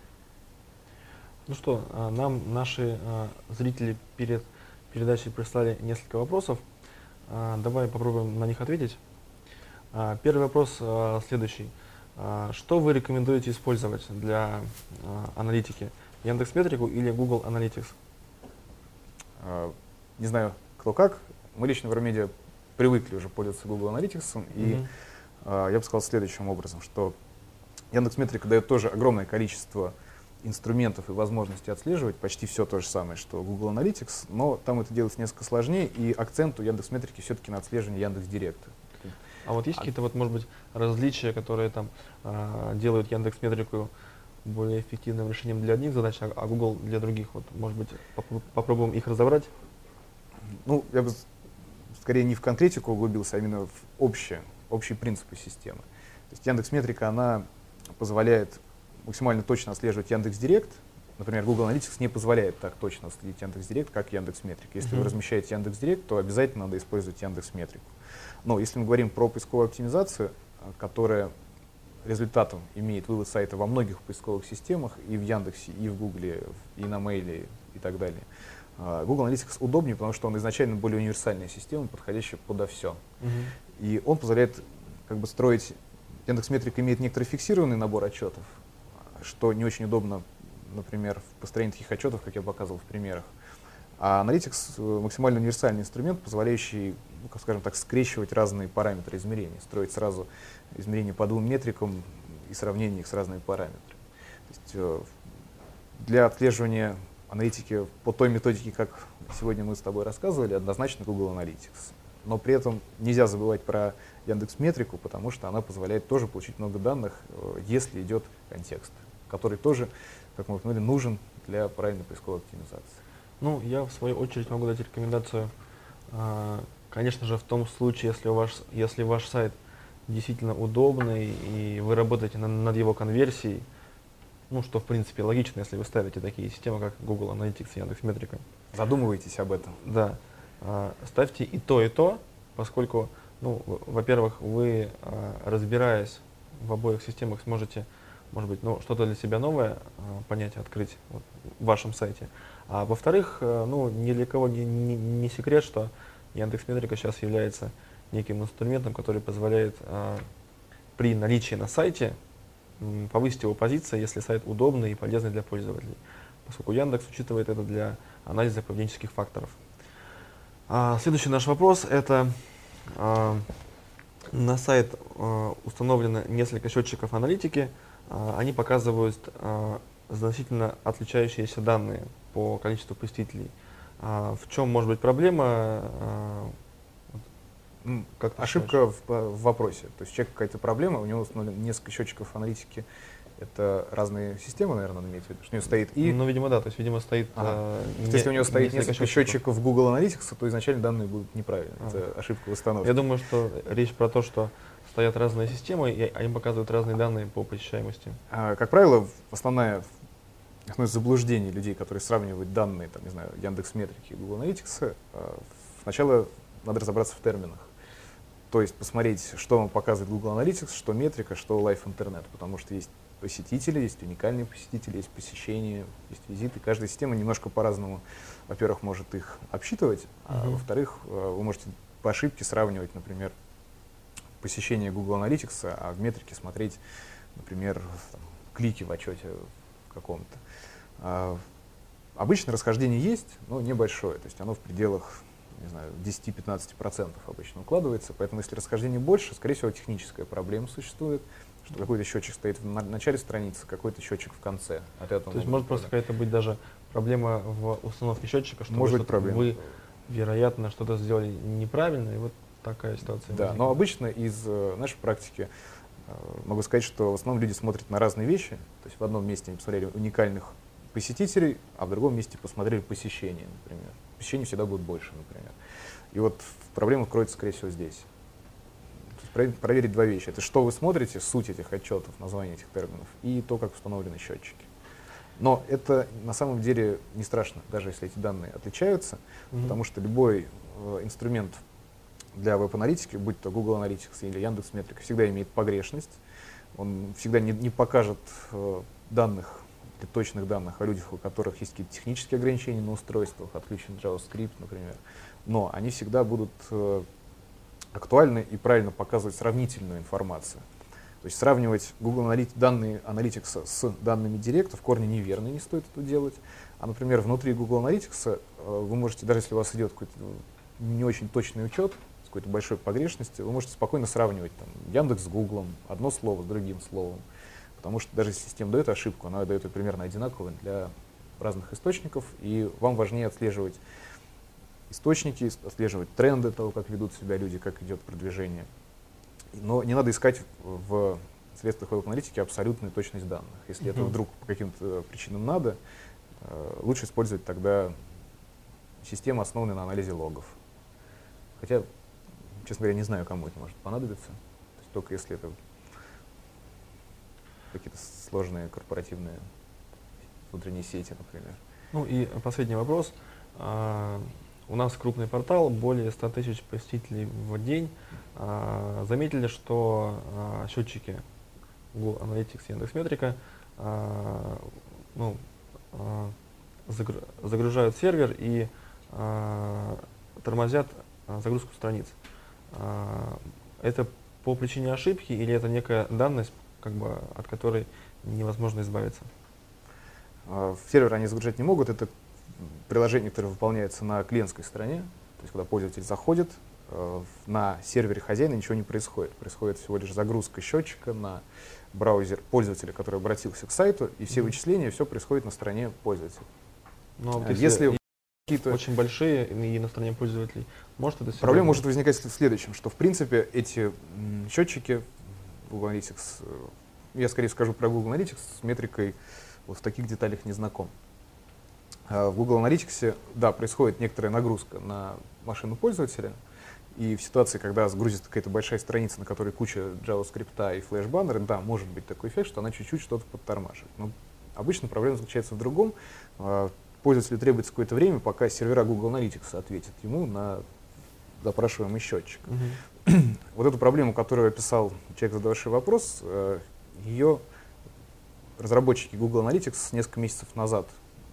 Ну что, нам наши зрители перед передачей прислали несколько вопросов. Давай попробуем на них ответить. Первый вопрос следующий. Что вы рекомендуете использовать для аналитики? Яндекс.Метрику или Google Analytics?
Не знаю, кто как. Мы лично в Ромедиа привыкли уже пользоваться Google Analytics. И mm-hmm. я бы сказал следующим образом, что Яндекс.Метрика дает тоже огромное количество инструментов и возможностей отслеживать почти все то же самое, что Google Analytics, но там это делается несколько сложнее, и акцент у Яндекс.Метрики все-таки на отслеживании Яндекс.Директа.
А вот есть а... какие-то, вот, может быть, различия, которые там э, делают Яндекс.Метрику более эффективным решением для одних задач, а, а Google для других? Вот, может быть, поп- попробуем их разобрать?
Ну, я бы скорее не в конкретику углубился, а именно в общие, общие принципы системы. То есть Яндекс.Метрика, она позволяет максимально точно отслеживать Яндекс.Директ. Например, Google Analytics не позволяет так точно отследить Яндекс.Директ, как Яндекс.Метрика. Если uh-huh. вы размещаете Яндекс.Директ, то обязательно надо использовать Яндекс.Метрику. Но если мы говорим про поисковую оптимизацию, которая результатом имеет вывод сайта во многих поисковых системах, и в Яндексе, и в Гугле, и на Мейле, и так далее, Google Analytics удобнее, потому что он изначально более универсальная система, подходящая подо все. Uh-huh. И он позволяет как бы строить... Яндекс.Метрика имеет некоторый фиксированный набор отчетов, что не очень удобно, например, в построении таких отчетов, как я показывал в примерах. А Analytics э, максимально универсальный инструмент, позволяющий, ну, как скажем так, скрещивать разные параметры измерения, строить сразу измерения по двум метрикам и сравнение их с разными параметрами. То есть, э, для отслеживания аналитики по той методике, как сегодня мы с тобой рассказывали, однозначно Google Analytics. Но при этом нельзя забывать про Яндекс.Метрику, потому что она позволяет тоже получить много данных, если идет контекст, который тоже, как мы упомянули, нужен для правильной поисковой оптимизации.
Ну, я в свою очередь могу дать рекомендацию, конечно же, в том случае, если, у вас, если ваш сайт действительно удобный и вы работаете над его конверсией, ну, что, в принципе, логично, если вы ставите такие системы, как Google Analytics и Яндекс.Метрика.
Задумывайтесь об этом.
Да. Ставьте и то, и то, поскольку, ну, во-первых, вы, разбираясь в обоих системах, сможете, может быть, ну, что-то для себя новое понять, открыть вот, в вашем сайте. А во-вторых, ну, ни для кого не, не, не секрет, что Яндекс.Метрика сейчас является неким инструментом, который позволяет при наличии на сайте повысить его позиции, если сайт удобный и полезный для пользователей, поскольку Яндекс учитывает это для анализа поведенческих факторов. А, следующий наш вопрос — это а, на сайт а, установлено несколько счетчиков аналитики, а, они показывают а, значительно отличающиеся данные по количеству посетителей. А, в чем может быть проблема? А,
Как ошибка в, в вопросе. То есть у человека какая-то проблема, у него установлено несколько счетчиков аналитики. Это разные системы, наверное, он имеет в виду, что у него стоит и...
Ну, видимо, да. То есть, видимо, стоит...
Ага.
А,
не, если у него стоит несколько, несколько счетчиков. счетчиков Google Analytics, то изначально данные будут неправильные. Ага. Это ошибка в установке.
Я думаю, что речь про то, что стоят разные системы, и они показывают разные данные по посещаемости.
А, как правило, основное, основное заблуждение людей, которые сравнивают данные, там, не знаю, Яндекс.Метрики и Google Analytics, сначала надо разобраться в терминах. То есть посмотреть, что вам показывает Google Analytics, что метрика, что Live Internet, потому что есть посетители, есть уникальные посетители, есть посещения, есть визиты. Каждая система немножко по-разному, во-первых, может их обсчитывать, а uh-huh. во-вторых, вы можете по ошибке сравнивать, например, посещение Google Analytics, а в метрике смотреть, например, там, клики в отчете каком-то. А, обычно расхождение есть, но небольшое, то есть оно в пределах, не знаю, десять-пятнадцать процентов обычно укладывается, поэтому если расхождение больше, скорее всего, техническая проблема существует, что какой-то счетчик стоит в начале страницы, какой-то счетчик в конце. От этого
То есть может просто какая-то быть даже проблема в установке счетчика, что
может
вы,
быть проблема.
вы, вероятно, что-то сделали неправильно, и вот такая ситуация.
Да, возникла. Но обычно из э, нашей практики э, могу сказать, что в основном люди смотрят на разные вещи, то есть в одном месте они посмотрели уникальных посетителей, а в другом месте посмотрели посещения, например. Посещений всегда будет больше, например. И вот проблема кроется, скорее всего, здесь. Проверить два вещи. Это что вы смотрите, суть этих отчетов, название этих терминов, и то, как установлены счетчики. Но это на самом деле не страшно, даже если эти данные отличаются, mm-hmm. потому что любой э, инструмент для веб-аналитики, будь то Google Analytics или Яндекс.Метрика, всегда имеет погрешность. Он всегда не, не покажет э, данных, точных данных о людях, у которых есть какие-то технические ограничения на устройствах, отключен JavaScript, например. Но они всегда будут э, актуальны и правильно показывать сравнительную информацию. То есть сравнивать Google Analytics, данные Analytics с данными Директа в корне неверно, не стоит это делать. А, например, внутри Google Analytics э, вы можете, даже если у вас идет какой-то не очень точный учет, с какой-то большой погрешностью, вы можете спокойно сравнивать там, Яндекс с Гуглом, одно слово с другим словом. Потому что даже если система дает ошибку, она дает ее примерно одинаково для разных источников, и вам важнее отслеживать источники, отслеживать тренды того, как ведут себя люди, как идет продвижение. Но не надо искать в средствах веб-аналитики абсолютную точность данных. Если mm-hmm. это вдруг по каким-то причинам надо, лучше использовать тогда систему, основанную на анализе логов. Хотя, честно говоря, не знаю, кому это может понадобиться. То есть только если это какие-то сложные корпоративные внутренние сети, например.
Ну и последний вопрос. А, у нас крупный портал, более ста тысяч посетителей в день. А, заметили, что а, счетчики Google Analytics и Яндекс.Метрика а, ну, а, загру загружают сервер и а, тормозят а, загрузку страниц. А, это по причине ошибки или это некая данность, как бы, от которой невозможно избавиться?
В сервер они загружать не могут. Это приложение, которое выполняется на клиентской стороне, то есть когда пользователь заходит, э, на сервере хозяина ничего не происходит. Происходит всего лишь загрузка счетчика на браузер пользователя, который обратился к сайту, и все
Мгм.
вычисления, все происходит на стороне пользователя.
Но вот
А
если,
если
и
какие-то
очень большие и на стороне пользователей, может это себя
проблема
изменить?
может возникать в следующем, что в принципе эти м, счетчики Google Analytics, э, я скорее скажу про Google Analytics, с метрикой вот в таких деталях не знаком. А в Google Analytics, да, происходит некоторая нагрузка на машину пользователя, и в ситуации, когда сгрузится какая-то большая страница, на которой куча JavaScript и флеш-баннеры, да, может быть такой эффект, что она чуть-чуть что-то подтормаживает. Но обычно проблема заключается в другом. А, Пользователю требуется какое-то время, пока сервера Google Analytics ответят ему на запрашиваемый счетчик.
Мгм.
Вот эту проблему, которую описал человек, задавший вопрос, э, ее разработчики Google Analytics несколько месяцев назад,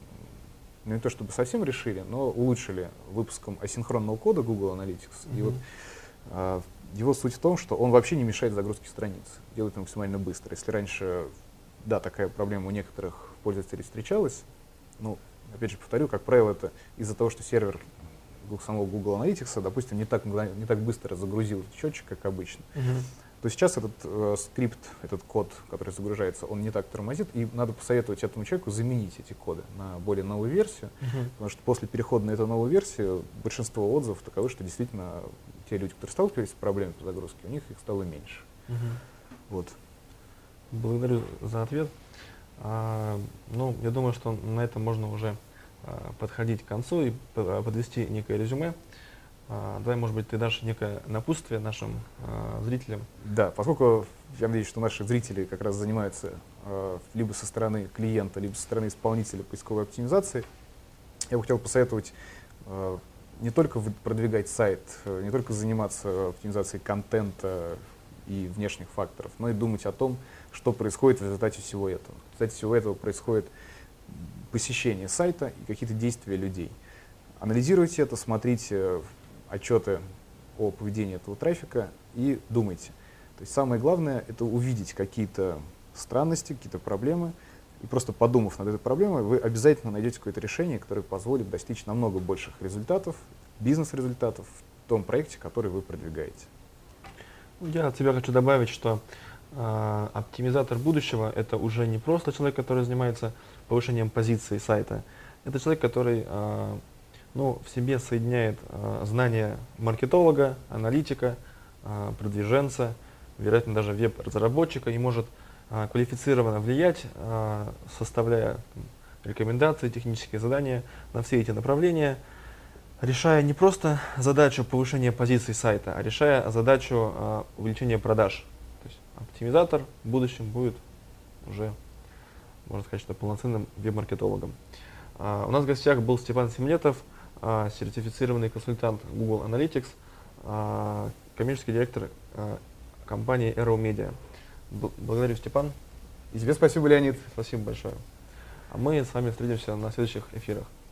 ну не то чтобы совсем решили, но улучшили выпуском асинхронного кода Google Analytics. И
Мгм.
вот э, его суть в том, что он вообще не мешает загрузке страниц, делает это максимально быстро. Если раньше, да, такая проблема у некоторых пользователей встречалась, ну, опять же повторю, как правило, это из-за того, что сервер гу- самого Google Analytics, допустим, не так, мгла- не так быстро загрузил счетчик, как обычно,
Мгм.
то сейчас этот э, скрипт, этот код, который загружается, он не так тормозит, и надо посоветовать этому человеку заменить эти коды на более новую версию,
Мгм.
потому что после перехода на эту новую версию большинство отзывов таковы, что действительно те люди, которые сталкивались с проблемой по загрузке, у них их стало меньше.
Мгм.
Вот.
Благодарю за ответ. А, ну, я думаю, что на этом можно уже а, подходить к концу и п- подвести некое резюме. А, давай, может быть, ты дашь некое напутствие нашим а, зрителям.
Да, поскольку я надеюсь, что наши зрители как раз занимаются э, либо со стороны клиента, либо со стороны исполнителя поисковой оптимизации, я бы хотел посоветовать э, не только вы- продвигать сайт, э, не только заниматься оптимизацией контента и внешних факторов, но и думать о том, что происходит в результате всего этого. В результате всего этого происходит посещение сайта и какие-то действия людей. Анализируйте это, смотрите отчеты о поведении этого трафика и думайте. То есть самое главное — это увидеть какие-то странности, какие-то проблемы, и просто подумав над этой проблемой, вы обязательно найдете какое-то решение, которое позволит достичь намного больших результатов, бизнес-результатов в том проекте, который вы продвигаете.
Я от себя хочу добавить, что а, оптимизатор будущего — это уже не просто человек, который занимается повышением позиции сайта. Это человек, который а, ну, в себе соединяет а, знания маркетолога, аналитика, а, продвиженца, вероятно, даже веб-разработчика, и может а, квалифицированно влиять, а, составляя там рекомендации, технические задания на все эти направления, решая не просто задачу повышения позиций сайта, а решая задачу а, увеличения продаж. То есть оптимизатор в будущем будет уже, можно сказать, что полноценным веб-маркетологом. А, у нас в гостях был Степан Семлетов, а, сертифицированный консультант Google Analytics, а, коммерческий директор а, компании Aero Media. Бл- Благодарю, Степан.
И тебе спасибо, Леонид.
Спасибо большое. А мы с вами встретимся на следующих эфирах.